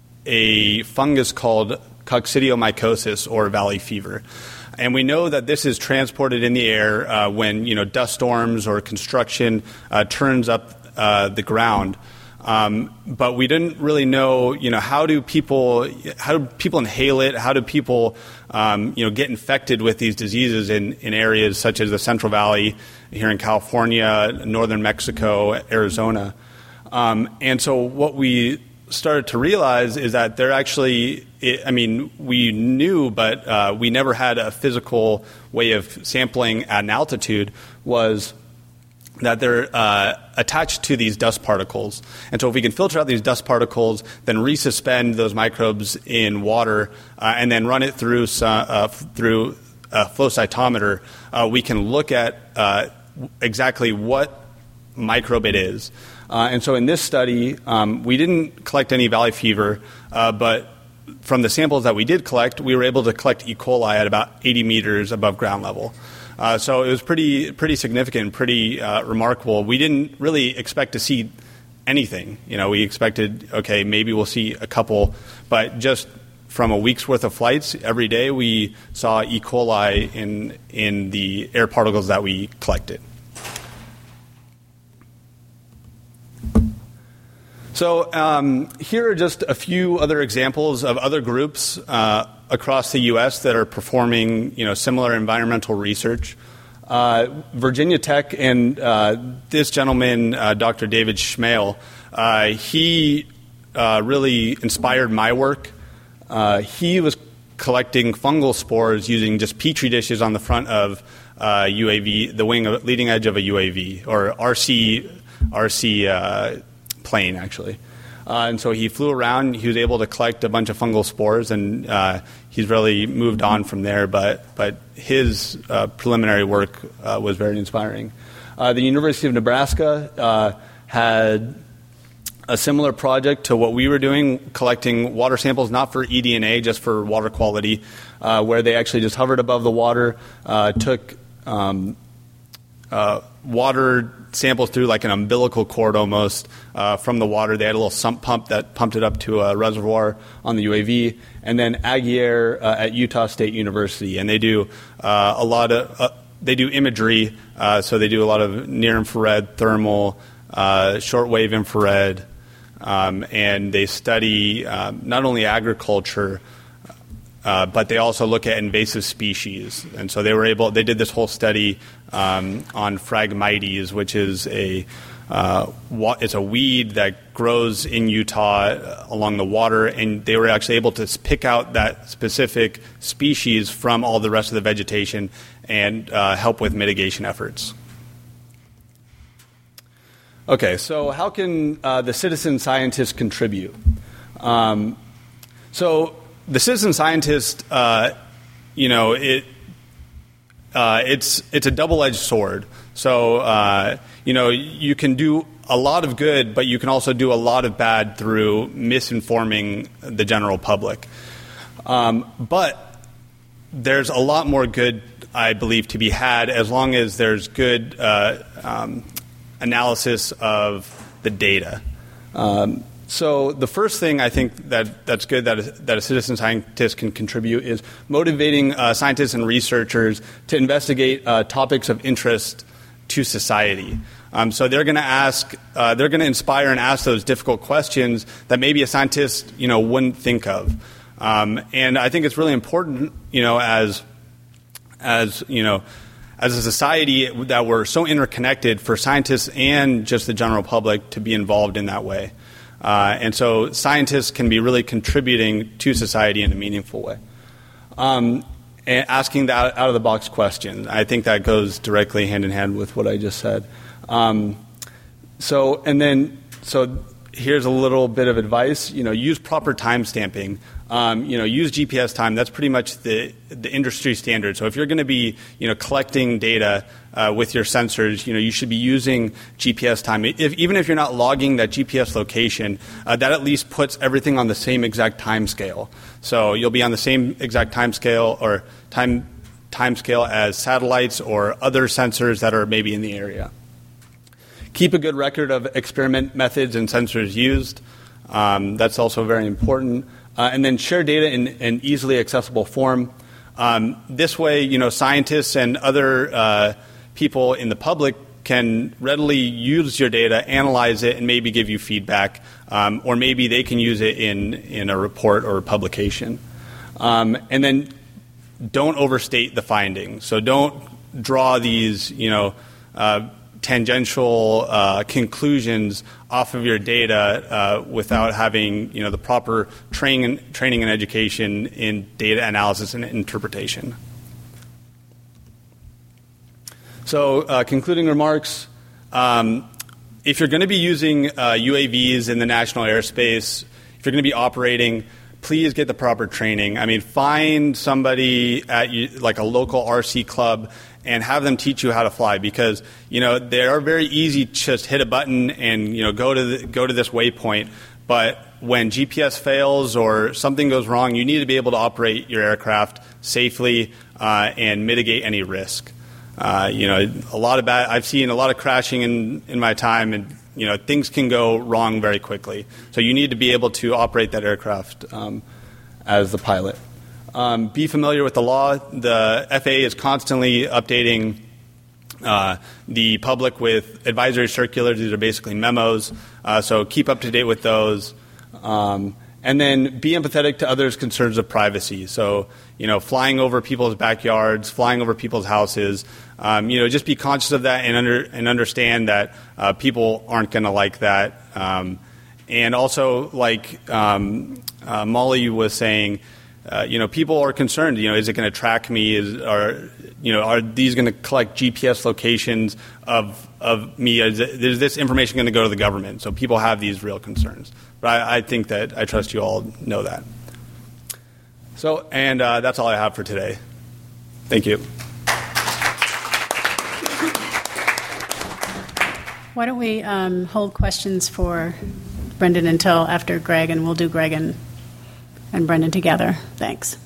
a fungus called coccidiomycosis, or valley fever. And we know that this is transported in the air uh, when, you know, dust storms or construction uh, turns up uh, the ground. Um, but we didn't really know, you know, how do people how do people inhale it? How do people, um, you know, get infected with these diseases in, in areas such as the Central Valley here in California, northern Mexico, Arizona. Um, and so what we started to realize is that they're actually, I mean, we knew, but uh, we never had a physical way of sampling at an altitude, was that they're uh, attached to these dust particles. And so if we can filter out these dust particles, then resuspend those microbes in water, uh, and then run it through some, uh, through a flow cytometer, uh, we can look at uh, exactly what microbe it is. Uh, and so in this study, um, we didn't collect any valley fever, uh, but from the samples that we did collect, we were able to collect E. coli at about eighty meters above ground level. Uh, so it was pretty pretty significant, pretty uh, remarkable. We didn't really expect to see anything. You know, we expected, okay, maybe we'll see a couple, but just from a week's worth of flights every day, we saw E. coli in in the air particles that we collected. So um, here are just a few other examples of other groups uh, across the U S that are performing, you know, similar environmental research. Uh, Virginia Tech and uh, this gentleman, uh, Doctor David Schmale, uh, he uh, really inspired my work. Uh, he was collecting fungal spores using just petri dishes on the front of uh, U A V, the wing, of, leading edge of a U A V, or R C, R C uh, plane, actually. Uh, and so he flew around. He was able to collect a bunch of fungal spores, and uh, he's really moved on from there. But but his uh, preliminary work uh, was very inspiring. Uh, the University of Nebraska uh, had a similar project to what we were doing, collecting water samples, not for E D N A, just for water quality, uh, where they actually just hovered above the water, uh, took um, uh, water samples through like an umbilical cord almost uh, from the water. They had a little sump pump that pumped it up to a reservoir on the U A V, and then Aguirre uh, at Utah State University, and they do uh, a lot of uh, they do imagery, uh, so they do a lot of near infrared, thermal, uh, shortwave infrared, um, and they study um, not only agriculture. Uh, but they also look at invasive species, and so they were able. They did this whole study um, on Phragmites, which is a uh, wa- it's a weed that grows in Utah along the water, and they were actually able to pick out that specific species from all the rest of the vegetation and uh, help with mitigation efforts. Okay, so how can uh, the citizen scientists contribute? Um, so. The citizen scientist, uh, you know, it uh, it's it's a double-edged sword. So, uh, you know, you can do a lot of good, but you can also do a lot of bad through misinforming the general public. Um, but there's a lot more good, I believe, to be had as long as there's good uh, um, analysis of the data. Um, So the first thing I think that that's good that a, that a citizen scientist can contribute is motivating uh, scientists and researchers to investigate uh, topics of interest to society. Um, so they're going to ask, uh, they're going to inspire and ask those difficult questions that maybe a scientist, you know, wouldn't think of. Um, and I think it's really important, you know, as as you know, as a society that we're so interconnected for scientists and just the general public to be involved in that way. Uh, and so scientists can be really contributing to society in a meaningful way. Um, and asking that out-of-the-box questions. I think that goes directly hand-in-hand with what I just said. Um, so, and then, so here's a little bit of advice. You know, use proper time stamping. Um, you know, use G P S time. That's pretty much the the industry standard. So if you're going to be, you know, collecting data uh, with your sensors, you know, you should be using G P S time. If, even if you're not logging that G P S location, uh, that at least puts everything on the same exact time scale. So you'll be on the same exact time scale or time time scale as satellites or other sensors that are maybe in the area. Keep a good record of experiment methods and sensors used. Um, that's also very important. Uh, and then share data in an easily accessible form. Um, this way, you know, scientists and other uh, people in the public can readily use your data, analyze it, and maybe give you feedback, um, or maybe they can use it in, in a report or a publication. Um, and then don't overstate the findings. So don't draw these, you know, uh, tangential uh, conclusions off of your data uh, without having, you know, the proper training and, training and education in data analysis and interpretation. So, uh, concluding remarks: um, if you're going to be using uh, U A Vs in the national airspace, if you're going to be operating, please get the proper training. I mean, find somebody at like a local R C club and have them teach you how to fly, because, you know, they are very easy to just hit a button and, you know, go to the, go to this waypoint. But when G P S fails or something goes wrong, you need to be able to operate your aircraft safely uh, and mitigate any risk. Uh, you know, a lot of bad, I've seen a lot of crashing in, in my time, and you know, things can go wrong very quickly. So you need to be able to operate that aircraft um, as the pilot. Um, be familiar with the law. The F A A is constantly updating uh, the public with advisory circulars. These are basically memos. Uh, so keep up to date with those. Um, and then be empathetic to others' concerns of privacy. So, you know, flying over people's backyards, flying over people's houses, um, you know, just be conscious of that and under and understand that uh, people aren't going to like that. Um, and also, like um, uh, Molly was saying, uh, you know, people are concerned. You know, is it going to track me? Is are you know, are these going to collect G P S locations of of me? Is, it, is this information going to go to the government? So people have these real concerns. But I, I think that I trust you all know that. So, and uh, that's all I have for today. Thank you. Why don't we um, hold questions for Brendan until after Greg, and we'll do Greg and, and Brendan together. Thanks.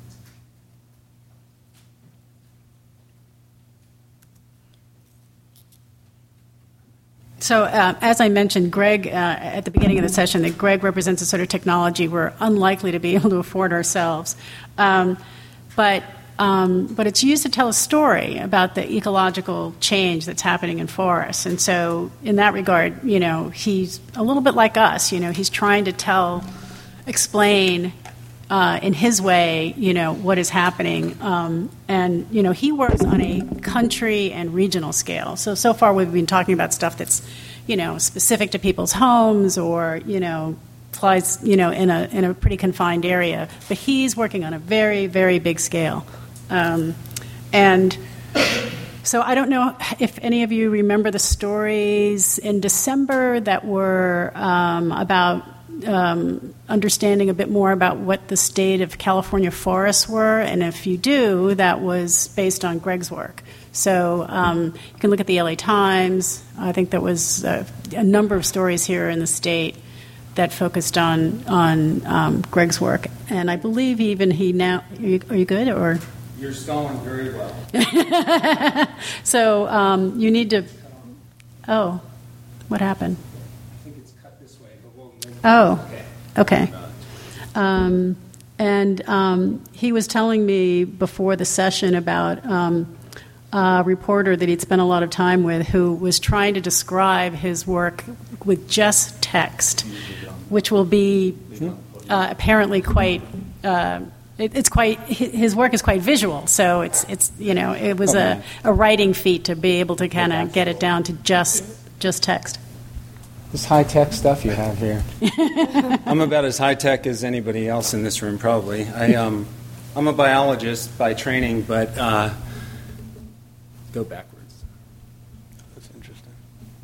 So uh, as I mentioned, Greg, uh, at the beginning of the session, that Greg represents a sort of technology we're unlikely to be able to afford ourselves. Um, but um, but it's used to tell a story about the ecological change that's happening in forests. And so in that regard, you know, he's a little bit like us. You know, he's trying to tell, explain uh, in his way, you know, what is happening. Um, and, you know, he works on a country and regional scale. So, so far we've been talking about stuff that's, you know, specific to people's homes or, you know, flies, you know, in a in a pretty confined area. But he's working on a very, very big scale. Um, and so I don't know if any of you remember the stories in December that were um, about Um, understanding a bit more about what the state of California forests were, and if you do, that was based on Greg's work. So um, you can look at the L A Times. I think there was a, a number of stories here in the state that focused on on um, Greg's work, and I believe even he now. Are you, are you good or? You're stalling very well. So um, you need to. Oh, what happened? Oh, okay. Um, and um, he was telling me before the session about um, a reporter that he'd spent a lot of time with who was trying to describe his work with just text, which will be uh, apparently quite. Uh, it, it's quite. His work is quite visual, so it's it's you know it was a, a writing feat to be able to kind of get it down to just just text. This high-tech stuff you have here. I'm about as high-tech as anybody else in this room, probably. I, um, I'm a biologist by training, but uh, go backwards. That's interesting.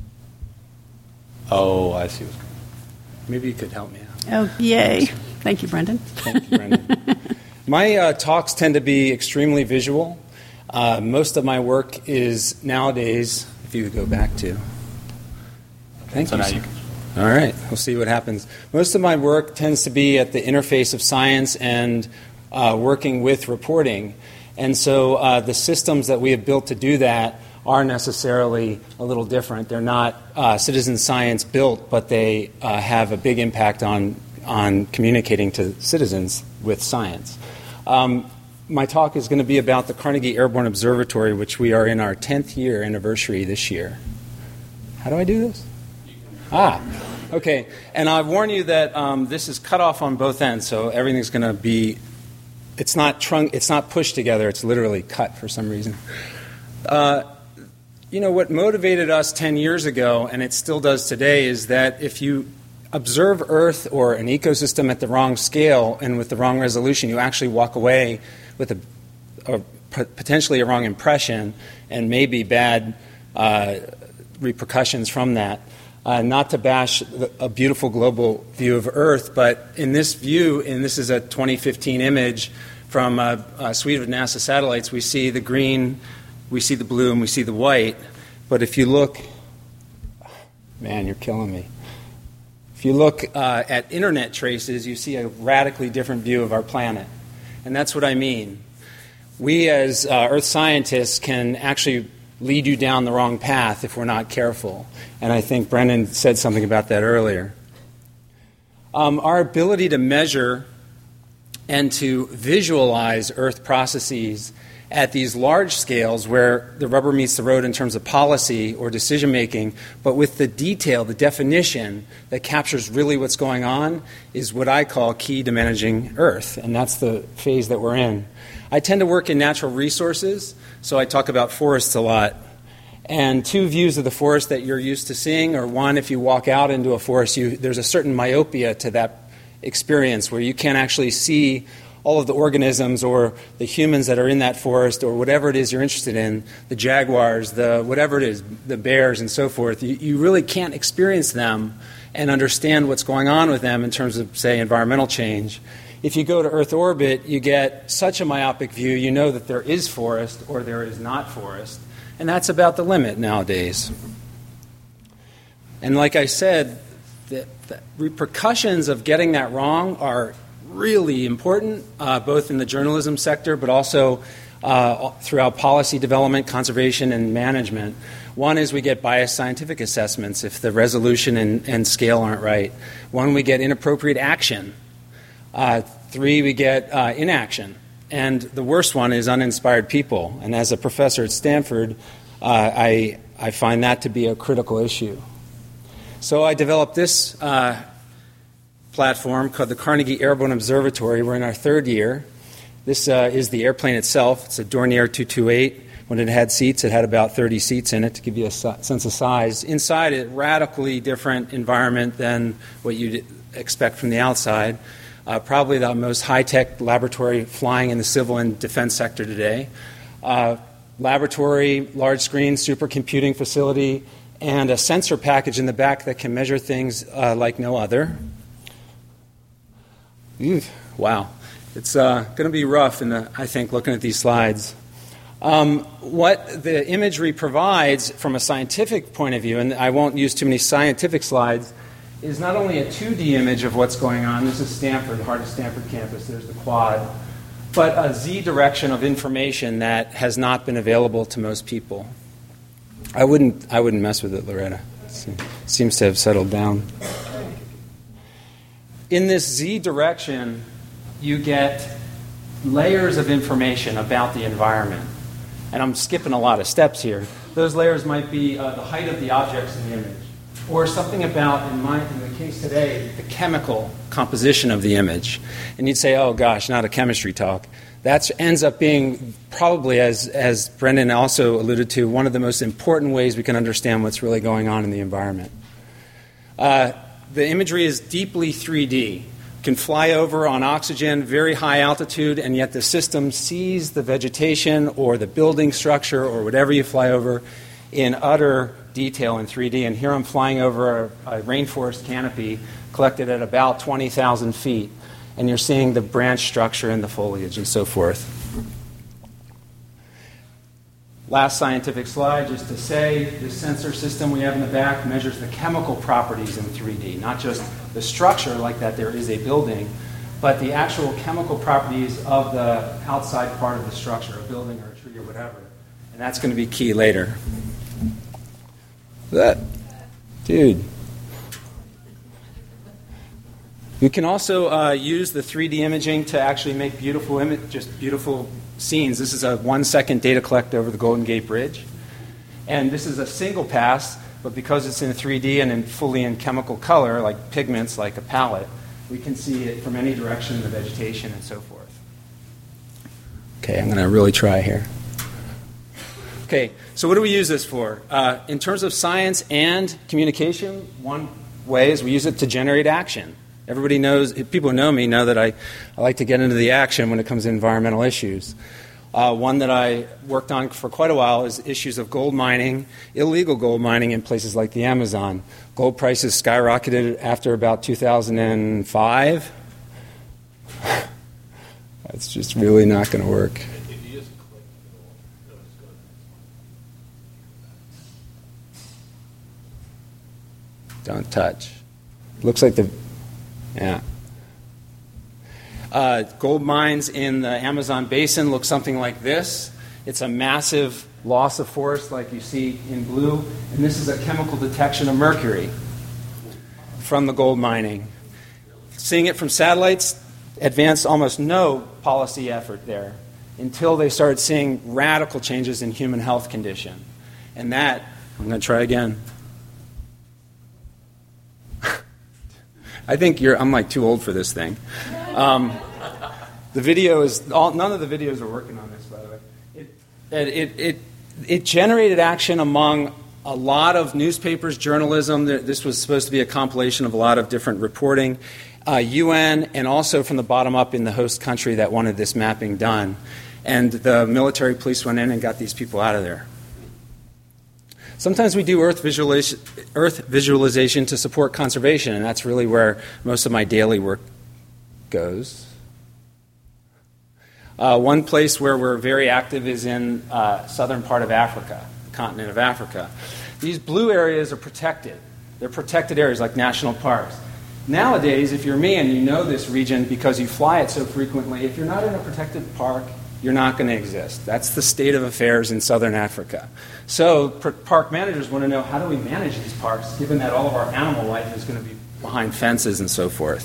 Oh, I see what's going on. Maybe you could help me out. Oh, yay. Thank you, Brendan. Thank you, Brendan. My uh, talks tend to be extremely visual. Uh, most of my work is nowadays, if you could go back to... Thank so you. Now you can. All right, we'll see what happens. Most of my work tends to be at the interface of science and uh, working with reporting. And so uh, the systems that we have built to do that are necessarily a little different. They're not uh, citizen science built, but they uh, have a big impact on, on communicating to citizens with science. Um, my talk is going to be about the Carnegie Airborne Observatory, which we are in our tenth year anniversary this year. How do I do this? Ah, okay. And I warn you that um, this is cut off on both ends, so everything's going to be, it's not trunk, it's not pushed together, it's literally cut for some reason. Uh, you know, what motivated us ten years ago, and it still does today, is that if you observe Earth or an ecosystem at the wrong scale and with the wrong resolution, you actually walk away with a, a potentially a wrong impression and maybe bad uh, repercussions from that. Uh, not to bash a beautiful global view of Earth, but in this view, and this is a twenty fifteen image from a, a suite of NASA satellites, we see the green, we see the blue, and we see the white. But if you look, man, you're killing me. If you look uh, at internet traces, you see a radically different view of our planet. And that's what I mean. we as uh, earth scientists can actually lead you down the wrong path if we're not careful. And I think Brendan said something about that earlier. Um, our ability to measure and to visualize earth processes at these large scales where the rubber meets the road in terms of policy or decision making, but with the detail, the definition that captures really what's going on, is what I call key to managing Earth, and that's the phase that we're in. I tend to work in natural resources, so I talk about forests a lot. And two views of the forest that you're used to seeing are, one, if you walk out into a forest, you, there's a certain myopia to that experience where you can't actually see all of the organisms or the humans that are in that forest or whatever it is you're interested in, the jaguars, the whatever it is, the bears and so forth. You, you really can't experience them and understand what's going on with them in terms of, say, environmental change. If you go to Earth orbit, you get such a myopic view, you know that there is forest or there is not forest, and that's about the limit nowadays. And like I said, the, the repercussions of getting that wrong are really important, uh, both in the journalism sector, but also uh, throughout policy development, conservation, and management. One is we get biased scientific assessments if the resolution and, and scale aren't right. One, we get inappropriate action. Uh, three, we get uh, inaction. And the worst one is uninspired people. And as a professor at Stanford, uh, I, I find that to be a critical issue. So I developed this uh, platform called the Carnegie Airborne Observatory. We're in our third year. This uh, is the airplane itself. It's a Dornier two twenty-eight. When it had seats, it had about thirty seats in it to give you a sense of size. Inside, a radically different environment than what you'd expect from the outside. Uh, probably the most high-tech laboratory flying in the civil and defense sector today. Uh, laboratory, large screen, supercomputing facility, and a sensor package in the back that can measure things uh, like no other. Ew, wow. It's uh, going to be rough, in the, I think, looking at these slides. Um, what the imagery provides from a scientific point of view, and I won't use too many scientific slides, is not only a two D image of what's going on. This is Stanford, heart of Stanford campus. There's the quad. But a Z direction of information that has not been available to most people. I wouldn't, I wouldn't mess with it, Loretta. It seems to have settled down. In this Z direction, you get layers of information about the environment. And I'm skipping a lot of steps here. Those layers might be uh, the height of the objects in the image, or something about, in, my, in the case today, the chemical composition of the image. And you'd say, oh gosh, not a chemistry talk. That ends up being probably, as, as Brendan also alluded to, one of the most important ways we can understand what's really going on in the environment. Uh, the imagery is deeply three D. Can fly over on oxygen, very high altitude, and yet the system sees the vegetation or the building structure or whatever you fly over in utter detail in three D. And here I'm flying over a, a rainforest canopy collected at about twenty thousand feet. And you're seeing the branch structure and the foliage and so forth. Last scientific slide, just to say, the sensor system we have in the back measures the chemical properties in three D, not just the structure like that there is a building, but the actual chemical properties of the outside part of the structure, a building or a tree or whatever. And that's going to be key later. That, dude. You can also uh, use the three D imaging to actually make beautiful image, just beautiful scenes. This is a one-second data collect over the Golden Gate Bridge. And this is a single pass, but because it's in three D and in fully in chemical color, like pigments, like a palette, we can see it from any direction in the vegetation and so forth. Okay, I'm going to really try here. Okay, so what do we use this for? Uh, in terms of science and communication, one way is we use it to generate action. Everybody knows, people who know me know that I, I like to get into the action when it comes to environmental issues. Uh, one that I worked on for quite a while is issues of gold mining, illegal gold mining in places like the Amazon. Gold prices skyrocketed after about two thousand five. That's just really not going to work. Don't touch. Looks like the... Yeah. Uh, gold mines in the Amazon basin look something like this. It's a massive loss of forest like you see in blue, and this is a chemical detection of mercury from the gold mining. Seeing it from satellites advanced almost no policy effort there until they started seeing radical changes in human health condition. And that, I'm going to try again. I think you're, I'm like too old for this thing. Um, the video is, all, none of the videos are working on this, by the way. It, it, it, it generated action among a lot of newspapers, journalism. This was supposed to be a compilation of a lot of different reporting. Uh, U N, and also from the bottom up in the host country that wanted this mapping done. And the military police went in and got these people out of there. Sometimes we do earth visualization, earth visualization to support conservation, and that's really where most of my daily work goes. Uh, one place where we're very active is in uh, southern part of Africa, the continent of Africa. These blue areas are protected. They're protected areas like national parks. Nowadays, if you're me and you know this region because you fly it so frequently, if you're not in a protected park, you're not going to exist. That's the state of affairs in southern Africa. So park managers want to know, how do we manage these parks, given that all of our animal life is going to be behind fences and so forth.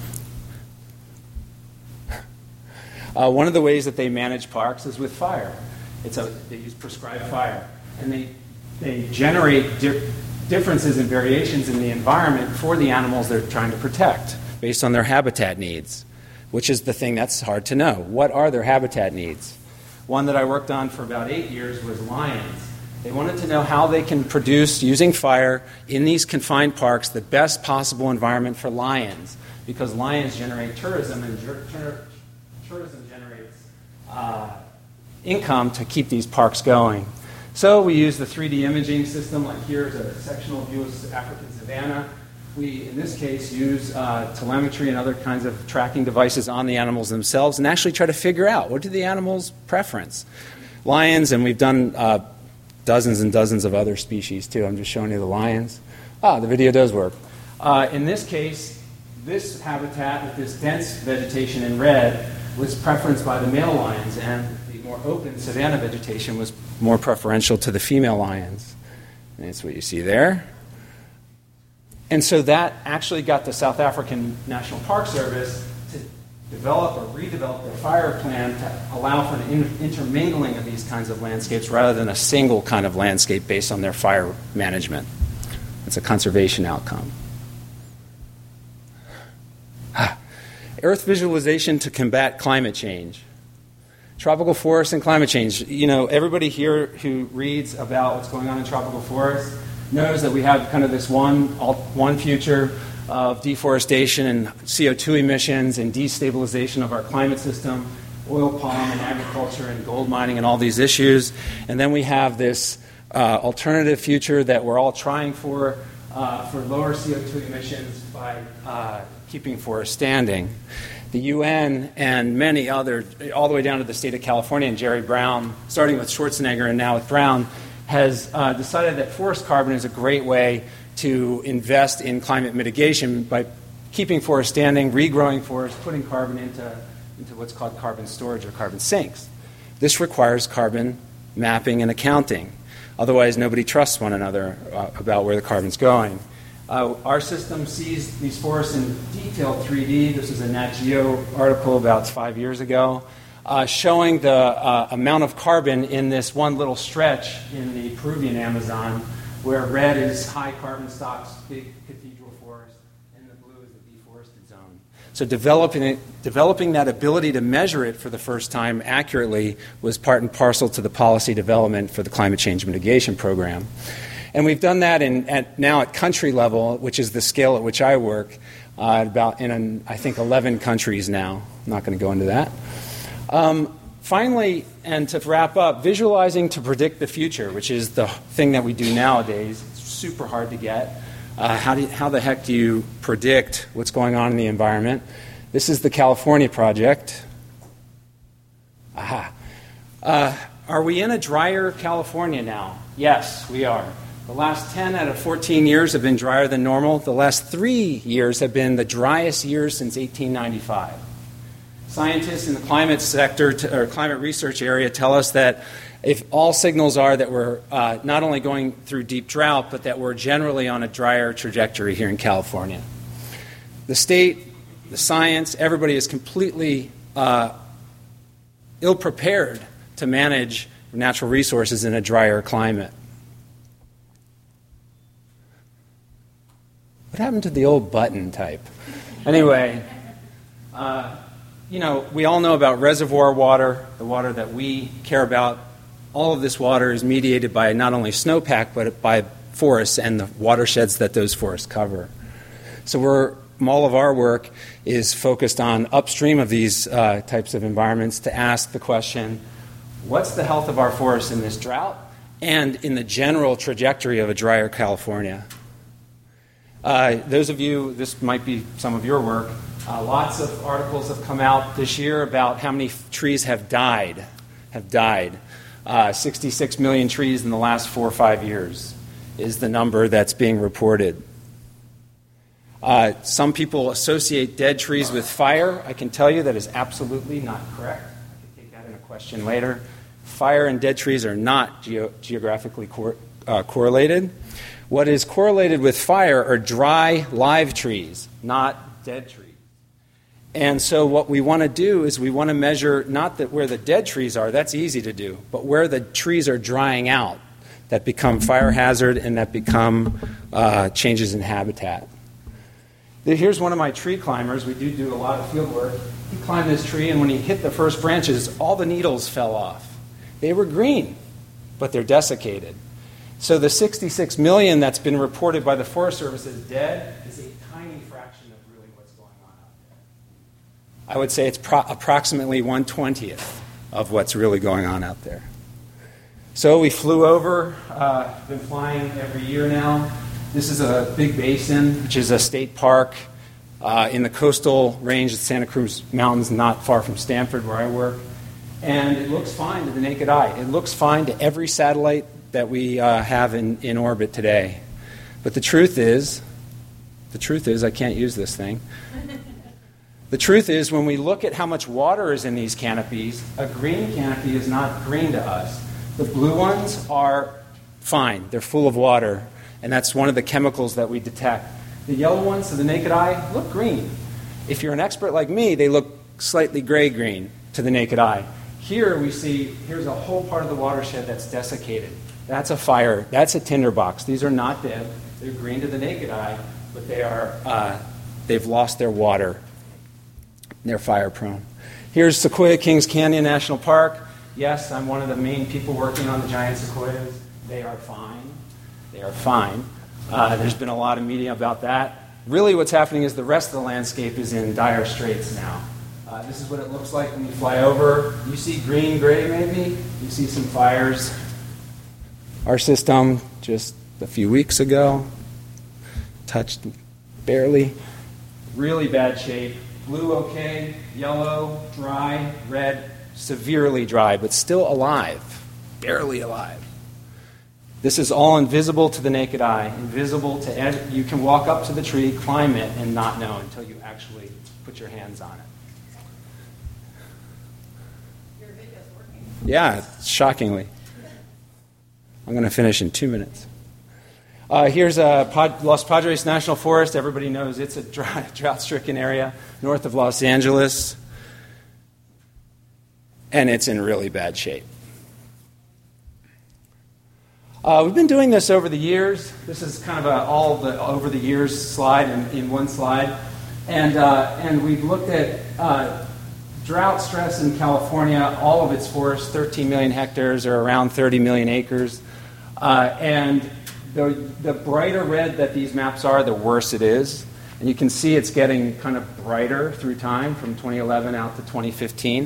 Uh, one of the ways that they manage parks is with fire. It's a, they use prescribed fire. And they, they generate di- differences and variations in the environment for the animals they're trying to protect based on their habitat needs, which is the thing that's hard to know. What are their habitat needs? One that I worked on for about eight years was lions. They wanted to know how they can produce, using fire, in these confined parks, the best possible environment for lions, because lions generate tourism, and tur- tur- tourism generates uh, income to keep these parks going. So we use the three D imaging system, like here's a sectional view of African savanna. We, in this case, use uh, telemetry and other kinds of tracking devices on the animals themselves and actually try to figure out, what do the animals' preference? Lions, and we've done uh, dozens and dozens of other species, too. I'm just showing you the lions. Ah, the video does work. Uh, in this case, this habitat with this dense vegetation in red was preferenced by the male lions, and the more open savanna vegetation was more preferential to the female lions. And that's what you see there. And so that actually got the South African National Park Service to develop or redevelop their fire plan to allow for an in- intermingling of these kinds of landscapes rather than a single kind of landscape based on their fire management. It's a conservation outcome. Earth visualization to combat climate change. Tropical forests and climate change. You know, everybody here who reads about what's going on in tropical forests knows that we have kind of this one, one future of deforestation and C O two emissions and destabilization of our climate system, oil palm and agriculture and gold mining and all these issues. And then we have this uh, alternative future that we're all trying for, uh, for lower C O two emissions by uh, keeping forests standing. The U N and many other, all the way down to the state of California and Jerry Brown, starting with Schwarzenegger and now with Brown, has uh, decided that forest carbon is a great way to invest in climate mitigation by keeping forests standing, regrowing forests, putting carbon into, into what's called carbon storage or carbon sinks. This requires carbon mapping and accounting. Otherwise, nobody trusts one another uh, about where the carbon's going. Uh, our system sees these forests in detailed three D. This is a Nat Geo article about five years ago. Uh, showing the uh, amount of carbon in this one little stretch in the Peruvian Amazon, where red is high carbon stocks, big cathedral forest, and the blue is the deforested zone. So developing it, developing that ability to measure it for the first time accurately was part and parcel to the policy development for the climate change mitigation program. And we've done that in, at, now at country level, which is the scale at which I work, uh, about in, an, I think, eleven countries now. I'm not going to go into that. Um, finally, and to wrap up, visualizing to predict the future, which is the thing that we do nowadays. It's super hard to get. Uh, how, do you, how the heck do you predict what's going on in the environment? This is the California project. Aha. Uh, are we in a drier California now? Yes, we are. The last ten out of fourteen years have been drier than normal. The last three years have been the driest years since eighteen ninety-five. Scientists in the climate sector t- or climate research area tell us that if all signals are that we're uh, not only going through deep drought, but that we're generally on a drier trajectory here in California. The state, the science, everybody is completely uh, ill-prepared to manage natural resources in a drier climate. What happened to the old button type? Anyway, uh, you know, we all know about reservoir water, the water that we care about. All of this water is mediated by not only snowpack, but by forests and the watersheds that those forests cover. So we're, all of our work is focused on upstream of these uh, types of environments to ask the question, what's the health of our forests in this drought and in the general trajectory of a drier California? Uh, those of you, this might be some of your work, uh, lots of articles have come out this year about how many f- trees have died, have died. Uh, sixty-six million trees in the last four or five years is the number that's being reported. Uh, some people associate dead trees with fire. I can tell you that is absolutely not correct. I can take that in a question later. Fire and dead trees are not geo- geographically cor- uh, correlated. What is correlated with fire are dry, live trees, not dead trees. And so what we want to do is we want to measure not that where the dead trees are, that's easy to do, but where the trees are drying out that become fire hazard and that become uh, changes in habitat. Here's one of my tree climbers. We do do a lot of field work. He climbed this tree, and when he hit the first branches, all the needles fell off. They were green, but they're desiccated. So the sixty-six million that's been reported by the Forest Service as dead is a tiny fraction of really what's going on out there. I would say it's pro- approximately one twentieth of what's really going on out there. So we flew over, uh, been flying every year now. This is a big basin, which is a state park uh, in the coastal range of Santa Cruz Mountains, not far from Stanford, where I work. And it looks fine to the naked eye. It looks fine to every satellite that we uh, have in, in orbit today. But the truth is, the truth is, I can't use this thing. The truth is, when we look at how much water is in these canopies, a green canopy is not green to us. The blue ones are fine. They're full of water, and that's one of the chemicals that we detect. The yellow ones, to the naked eye, look green. If you're an expert like me, they look slightly gray-green to the naked eye. Here we see, here's a whole part of the watershed that's desiccated. That's a fire. That's a tinderbox. These are not dead. They're green to the naked eye, but they are, uh, they've lost their water. They're fire-prone. Here's Sequoia Kings Canyon National Park. Yes, I'm one of the main people working on the giant sequoias. They are fine. They are fine. Uh, there's been a lot of media about that. Really what's happening is the rest of the landscape is in dire straits now. Uh, this is what it looks like when you fly over. You see green, gray maybe. You see some fires. Our system, just a few weeks ago, touched barely. Really bad shape. Blue okay, yellow, dry, red, severely dry, but still alive, barely alive. This is all invisible to the naked eye, invisible to ed- you can walk up to the tree, climb it, and not know until you actually put your hands on it. Your video's working. Yeah, shockingly. I'm going to finish in two minutes. Uh, here's uh, Pod- Los Padres National Forest. Everybody knows it's a dry, drought-stricken area north of Los Angeles, and it's in really bad shape. Uh, we've been doing this over the years. This is kind of a all the over the years slide in, in one slide, and uh, and we've looked at uh, drought stress in California. All of its forests, thirteen million hectares, or around thirty million acres, uh, and the the brighter red that these maps are, the worse it is. And you can see it's getting kind of brighter through time from twenty eleven out to twenty fifteen.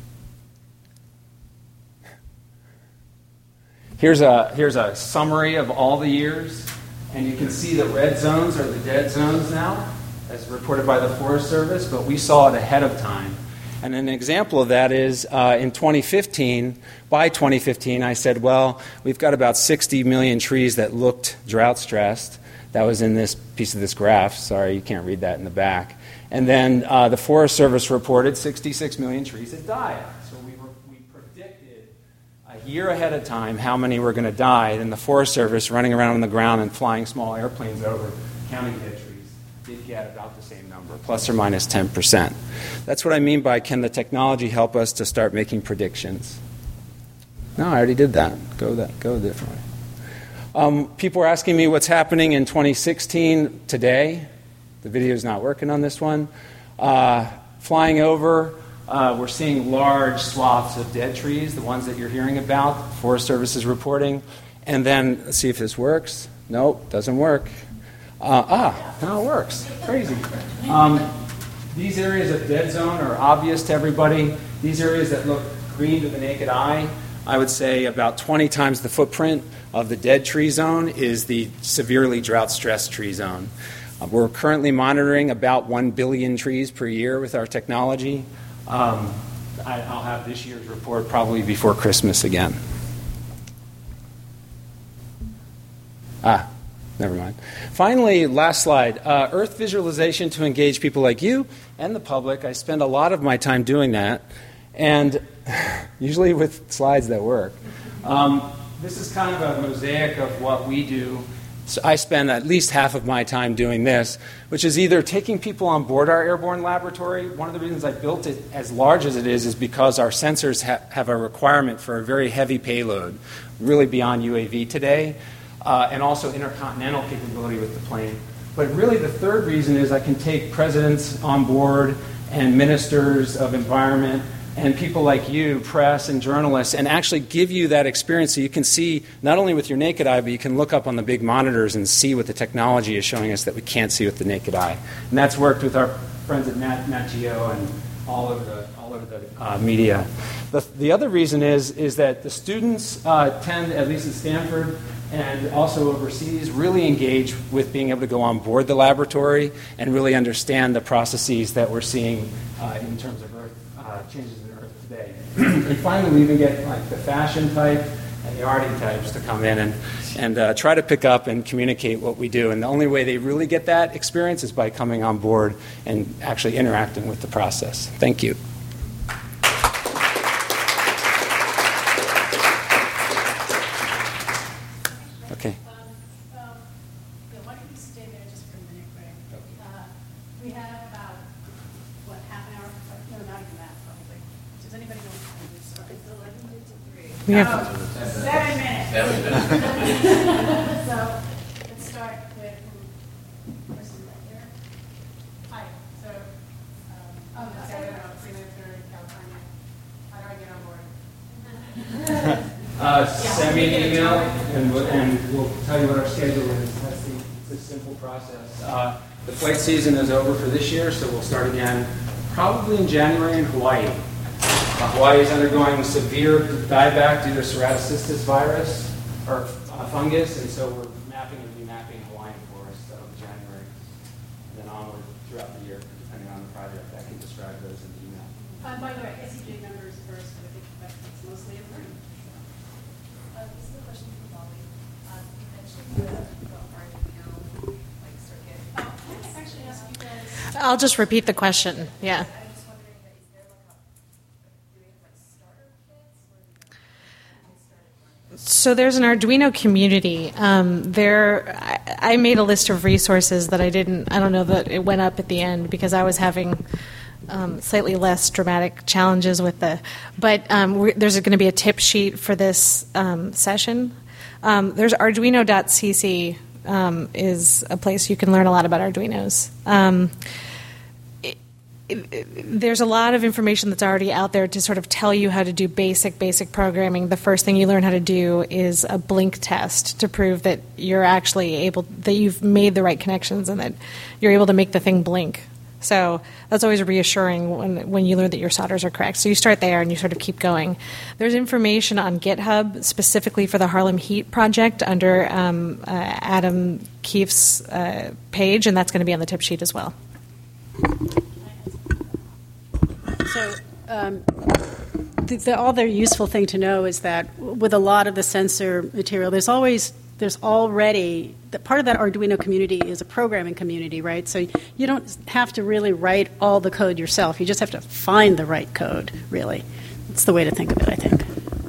Here's a, here's a summary of all the years, and you can see the red zones are the dead zones now, as reported by the Forest Service, but we saw it ahead of time. And an example of that is uh, in twenty fifteen, by twenty fifteen, I said, well, we've got about sixty million trees that looked drought-stressed. That was in this piece of this graph. Sorry, you can't read that in the back. And then uh, the Forest Service reported sixty-six million trees had died. So we, were, we predicted a year ahead of time how many were going to die. And the Forest Service, running around on the ground and flying small airplanes over, counting dead trees, did get about the same number, plus or minus ten percent. That's what I mean by, can the technology help us to start making predictions? No, I already did that. Go that. Go a different way. Um, people are asking me what's happening in twenty sixteen today. The video is not working on this one. Uh, flying over, uh, we're seeing large swaths of dead trees, the ones that you're hearing about, Forest Service is reporting. And then, let's see if this works. Nope, doesn't work. Uh, ah, now it works. Crazy. Um, these areas of dead zone are obvious to everybody. These areas that look green to the naked eye, I would say about twenty times the footprint of the dead tree zone is the severely drought-stressed tree zone. Uh, we're currently monitoring about one billion trees per year with our technology. Um, I, I'll have this year's report probably before Christmas again. Ah, never mind. Finally, last slide. Uh, Earth visualization to engage people like you and the public. I spend a lot of my time doing that, and usually with slides that work. Um, this is kind of a mosaic of what we do. So I spend at least half of my time doing this, which is either taking people on board our airborne laboratory. One of the reasons I built it as large as it is is because our sensors ha- have a requirement for a very heavy payload, really beyond U A V today, uh, and also intercontinental capability with the plane. But really the third reason is I can take presidents on board and ministers of environment and people like you, press and journalists, and actually give you that experience so you can see not only with your naked eye, but you can look up on the big monitors and see what the technology is showing us that we can't see with the naked eye. And that's worked with our friends at Nat, Nat Geo and all over the, all over the uh, media. The, the other reason is, is that the students uh, tend, at least at Stanford and also overseas, really engage with being able to go on board the laboratory and really understand the processes that we're seeing uh, in terms of Earth uh, changes in Earth today. And finally, we even get like the fashion type and the arty types to come in and, and uh, try to pick up and communicate what we do. And the only way they really get that experience is by coming on board and actually interacting with the process. Thank you. Okay. Um, um, yeah, why don't you stay there just for a minute, Greg? Uh, we have about, what, half an hour? No, not even that, probably. Does anybody know what time it is? It's eleven fifty-three. We have oh, seven minutes. Seven minutes. So let's start with person right here. Hi. So, um, oh, no, sorry, no, Senator in California. How do I get on board? Uh, send me an email, and we'll, and we'll tell you what our schedule is. That's the, it's a simple process. Uh, the flight season is over for this year, so we'll start again probably in January in Hawaii. Uh, Hawaii is undergoing severe dieback due to ceratocystis virus, or uh, fungus, and so we're mapping and remapping Hawaiian forests out of January, and then onward throughout the year, depending on the project. I can describe those in the email. Uh, by the way, S E J members first, but I think that's mostly in the room. Uh, this is a question for Molly. Um, you mentioned the, the Arduino like circuit. Oh, can I actually ask you guys? I'll just repeat the question. Yeah. I'm just wondering that is there like a like, do we have like starter kits or do you have started learning? So there's an Arduino community. Um, there, I, I made a list of resources that I didn't. I don't know that it went up at the end because I was having um, slightly less dramatic challenges with the. But um, we're, there's going to be a tip sheet for this um, session. Um, there's Arduino dot c c um, is a place you can learn a lot about Arduinos. Um, There's a lot of information that's already out there to sort of tell you how to do basic, basic programming. The first thing you learn how to do is a blink test to prove that you're actually able, that you've made the right connections and that you're able to make the thing blink. So that's always reassuring when, when you learn that your solders are correct. So you start there and you sort of keep going. There's information on GitHub specifically for the Harlem Heat project under um, uh, Adam Keefe's uh, page, and that's going to be on the tip sheet as well. So, um, the, the other useful thing to know is that with a lot of the sensor material, there's always there's already the part of that Arduino community is a programming community, right? So you don't have to really write all the code yourself. You just have to find the right code, really. That's the way to think of it, I think.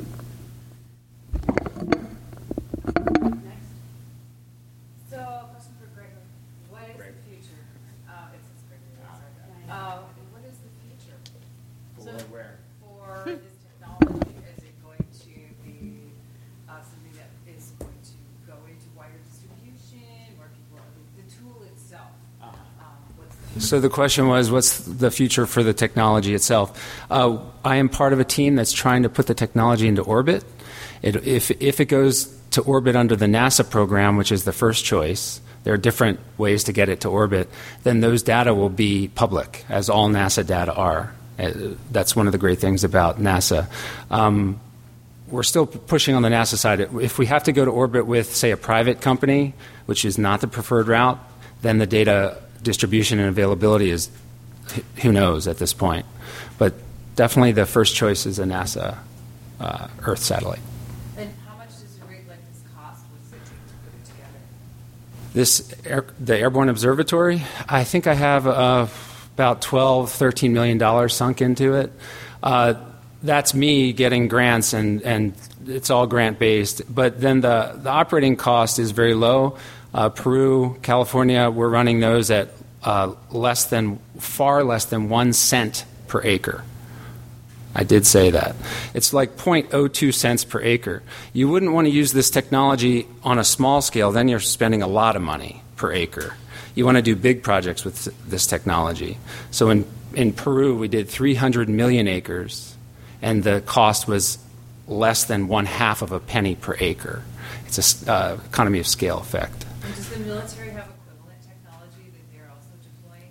Next. So, question for Gregory. What is the future? Uh, it's, it's Gregory. Sorry. Uh, what is the future? For where? For this technology, is it going to be uh, something that is going to go into wider distribution, where people are the tool itself? Um, what's the So the question was, what's the future for the technology itself? Uh, I am part of a team that's trying to put the technology into orbit. It, if, if it goes to orbit under the NASA program, which is the first choice, there are different ways to get it to orbit, then those data will be public, as all NASA data are. Uh, that's one of the great things about NASA. Um, we're still pushing on the NASA side. If we have to go to orbit with, say, a private company, which is not the preferred route, then the data distribution and availability is, who knows at this point. But definitely the first choice is a NASA uh, Earth satellite. And how much does a rig like this cost? What's it take to put it together? This air, the Airborne Observatory, I think I have uh, about twelve, thirteen million dollars sunk into it. Uh, that's me getting grants, and, and it's all grant based. But then the, the operating cost is very low. Uh, Peru, California, we're running those at uh, less than, far less than one cent per acre. I did say that. It's like zero point zero two cents per acre. You wouldn't want to use this technology on a small scale, then you're spending a lot of money per acre. You want to do big projects with this technology. So in, in Peru, we did three hundred million acres, and the cost was less than one half of a penny per acre. It's a uh, economy of scale effect. And does the military have equivalent technology that they're also deploying?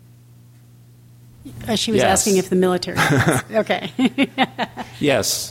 Uh, she was Yes. asking if the military does. Okay. Yes.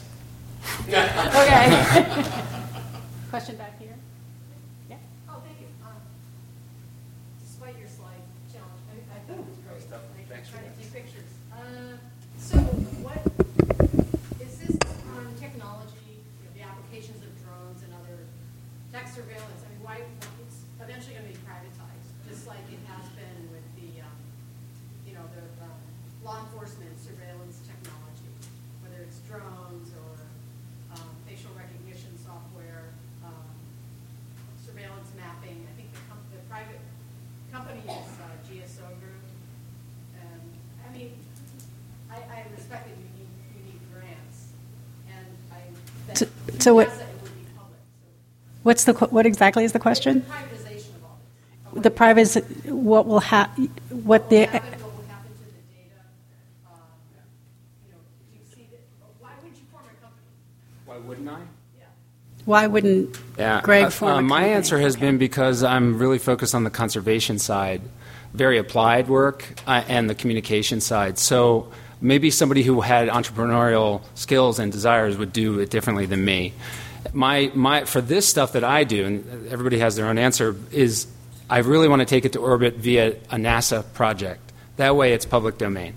Okay. Question back here? Yeah. Oh, thank you. Um, Despite your slide challenge, I I thought it was great. I tried to take pictures. Uh, So what, is this on technology, you know, the applications of drones and other tech surveillance? I mean, why, it's eventually going to be privatized, just like it has been with the, um, you know, the um, law enforcement surveillance technology, whether it's drones or um, facial recognition software, um, surveillance mapping. I think the, com- the private company is uh, G S O Group. And I mean, I, I respect that you need you need grants, and I that So- so what- NASA, it would be public. So What's the qu- what exactly is the the question? privatization of all this. The private, what will happen? What the? What will happen, what will happen to the data? Um, you know, do you see that? Why would you form a company? Why wouldn't I? Yeah. Why wouldn't Yeah. Greg Uh, form a uh, my company? answer has Okay. been because I'm really focused on the conservation side, very applied work, uh, and the communication side. So maybe somebody who had entrepreneurial skills and desires would do it differently than me. My, my, for this stuff that I do, and everybody has their own answer, is I really want to take it to orbit via a NASA project. That way it's public domain.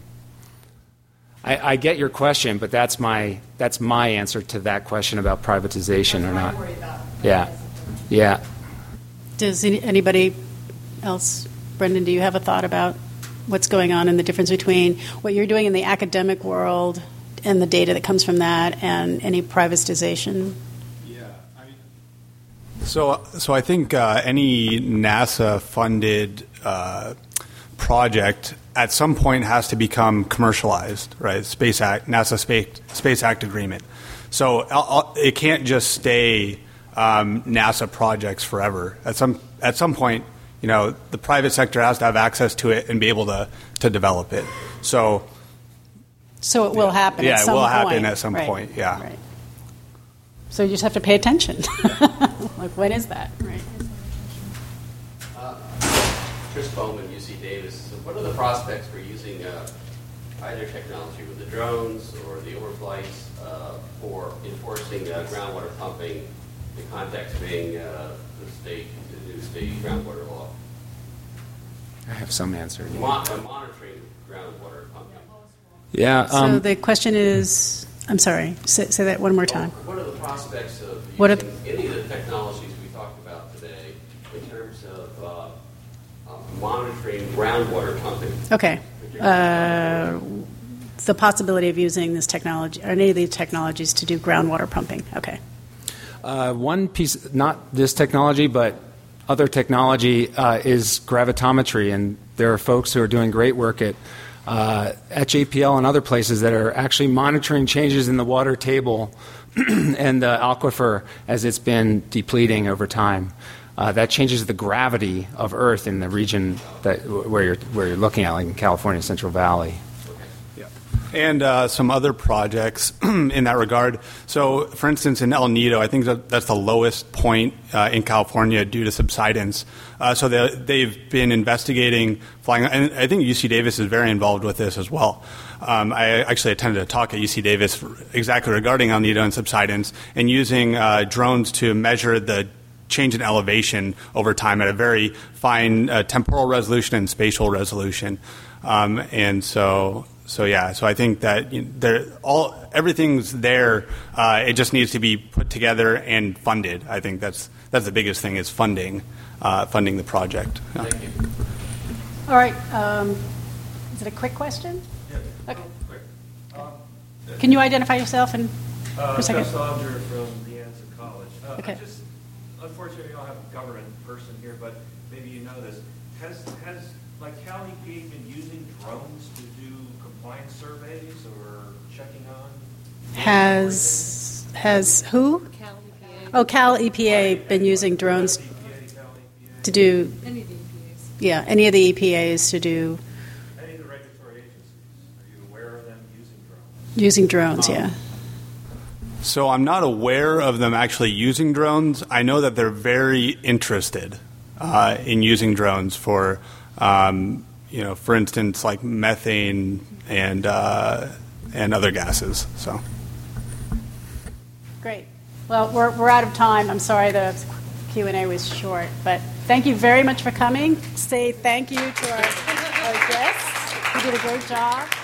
I, I get your question, but that's my, that's my answer to that question about privatization or That's what not. I worry about. Yeah. Yeah. Does any, anybody else, Brendan, do you have a thought about what's going on and the difference between what you're doing in the academic world and the data that comes from that and any privatization? Yeah, I mean, so so I think uh, any NASA-funded uh, project at some point has to become commercialized, right? Space Act, NASA Space Space Act agreement. So I'll, I'll, it can't just stay um, NASA projects forever. At some at some point, you know, the private sector has to have access to it and be able to to develop it. So. So it will happen Yeah, at it some will point. happen at some Right, point, yeah. Right. So you just have to pay attention. Like, when is that? Right. Uh, Chris Bowman, U C Davis. So what are the prospects for using uh, either technology with the drones or the overflights uh, for enforcing uh, groundwater pumping, the context being uh, the state, the new state groundwater law? I have some answer. Mon- uh, monitoring groundwater pumping. Yeah. So Um, the question is, I'm sorry, say, say that one more time. What are the prospects of What are using any of the technologies we talked about? monitoring groundwater pumping. Okay. Uh, the possibility of using this technology, or any of these technologies, to do groundwater pumping. Okay. Uh, one piece, not this technology, but other technology uh, is gravitometry, and there are folks who are doing great work at uh, at J P L and other places that are actually monitoring changes in the water table and the aquifer as it's been depleting over time. Uh, that changes the gravity of Earth in the region that where you're where you're looking at, like in California, Central Valley. And uh, some other projects in that regard. So, for instance, in El Nido, I think that that's the lowest point uh, in California due to subsidence. Uh, so they, they've been investigating flying, and I think U C Davis is very involved with this as well. Um, I actually attended a talk at U C Davis exactly regarding El Nido and subsidence, and using uh, drones to measure the change in elevation over time at a very fine uh, temporal resolution and spatial resolution. Um, and so... So yeah, so I think that you know, there all everything's there. Uh, it just needs to be put together and funded. I think that's that's the biggest thing is funding, uh, funding the project. Yeah. Thank you. All right. Um, is it a quick question? Yes. Okay. Um, Can you identify yourself and uh, for a second? Jeff Soldier from the Anson College. Uh, Okay. I just, unfortunately, we don't have a government person here, but maybe you know this. Has has like Cal E P A been using drones to do compliance surveys or checking on? Has has who? Oh, Cal E P A been using drones E P A, Cal E P A, to do? Any of the E P As. Yeah, any of the E P As to do any of the regulatory agencies? Are you aware of them using drones? using drones. Yeah. So I'm not aware of them actually using drones. I know that they're very interested uh, in using drones for, um, you know, for instance, like methane and uh, and other gases. So. Great. Well, we're we're out of time. I'm sorry the Q and A was short, but thank you very much for coming. Say thank you to our, our guests. You did a great job.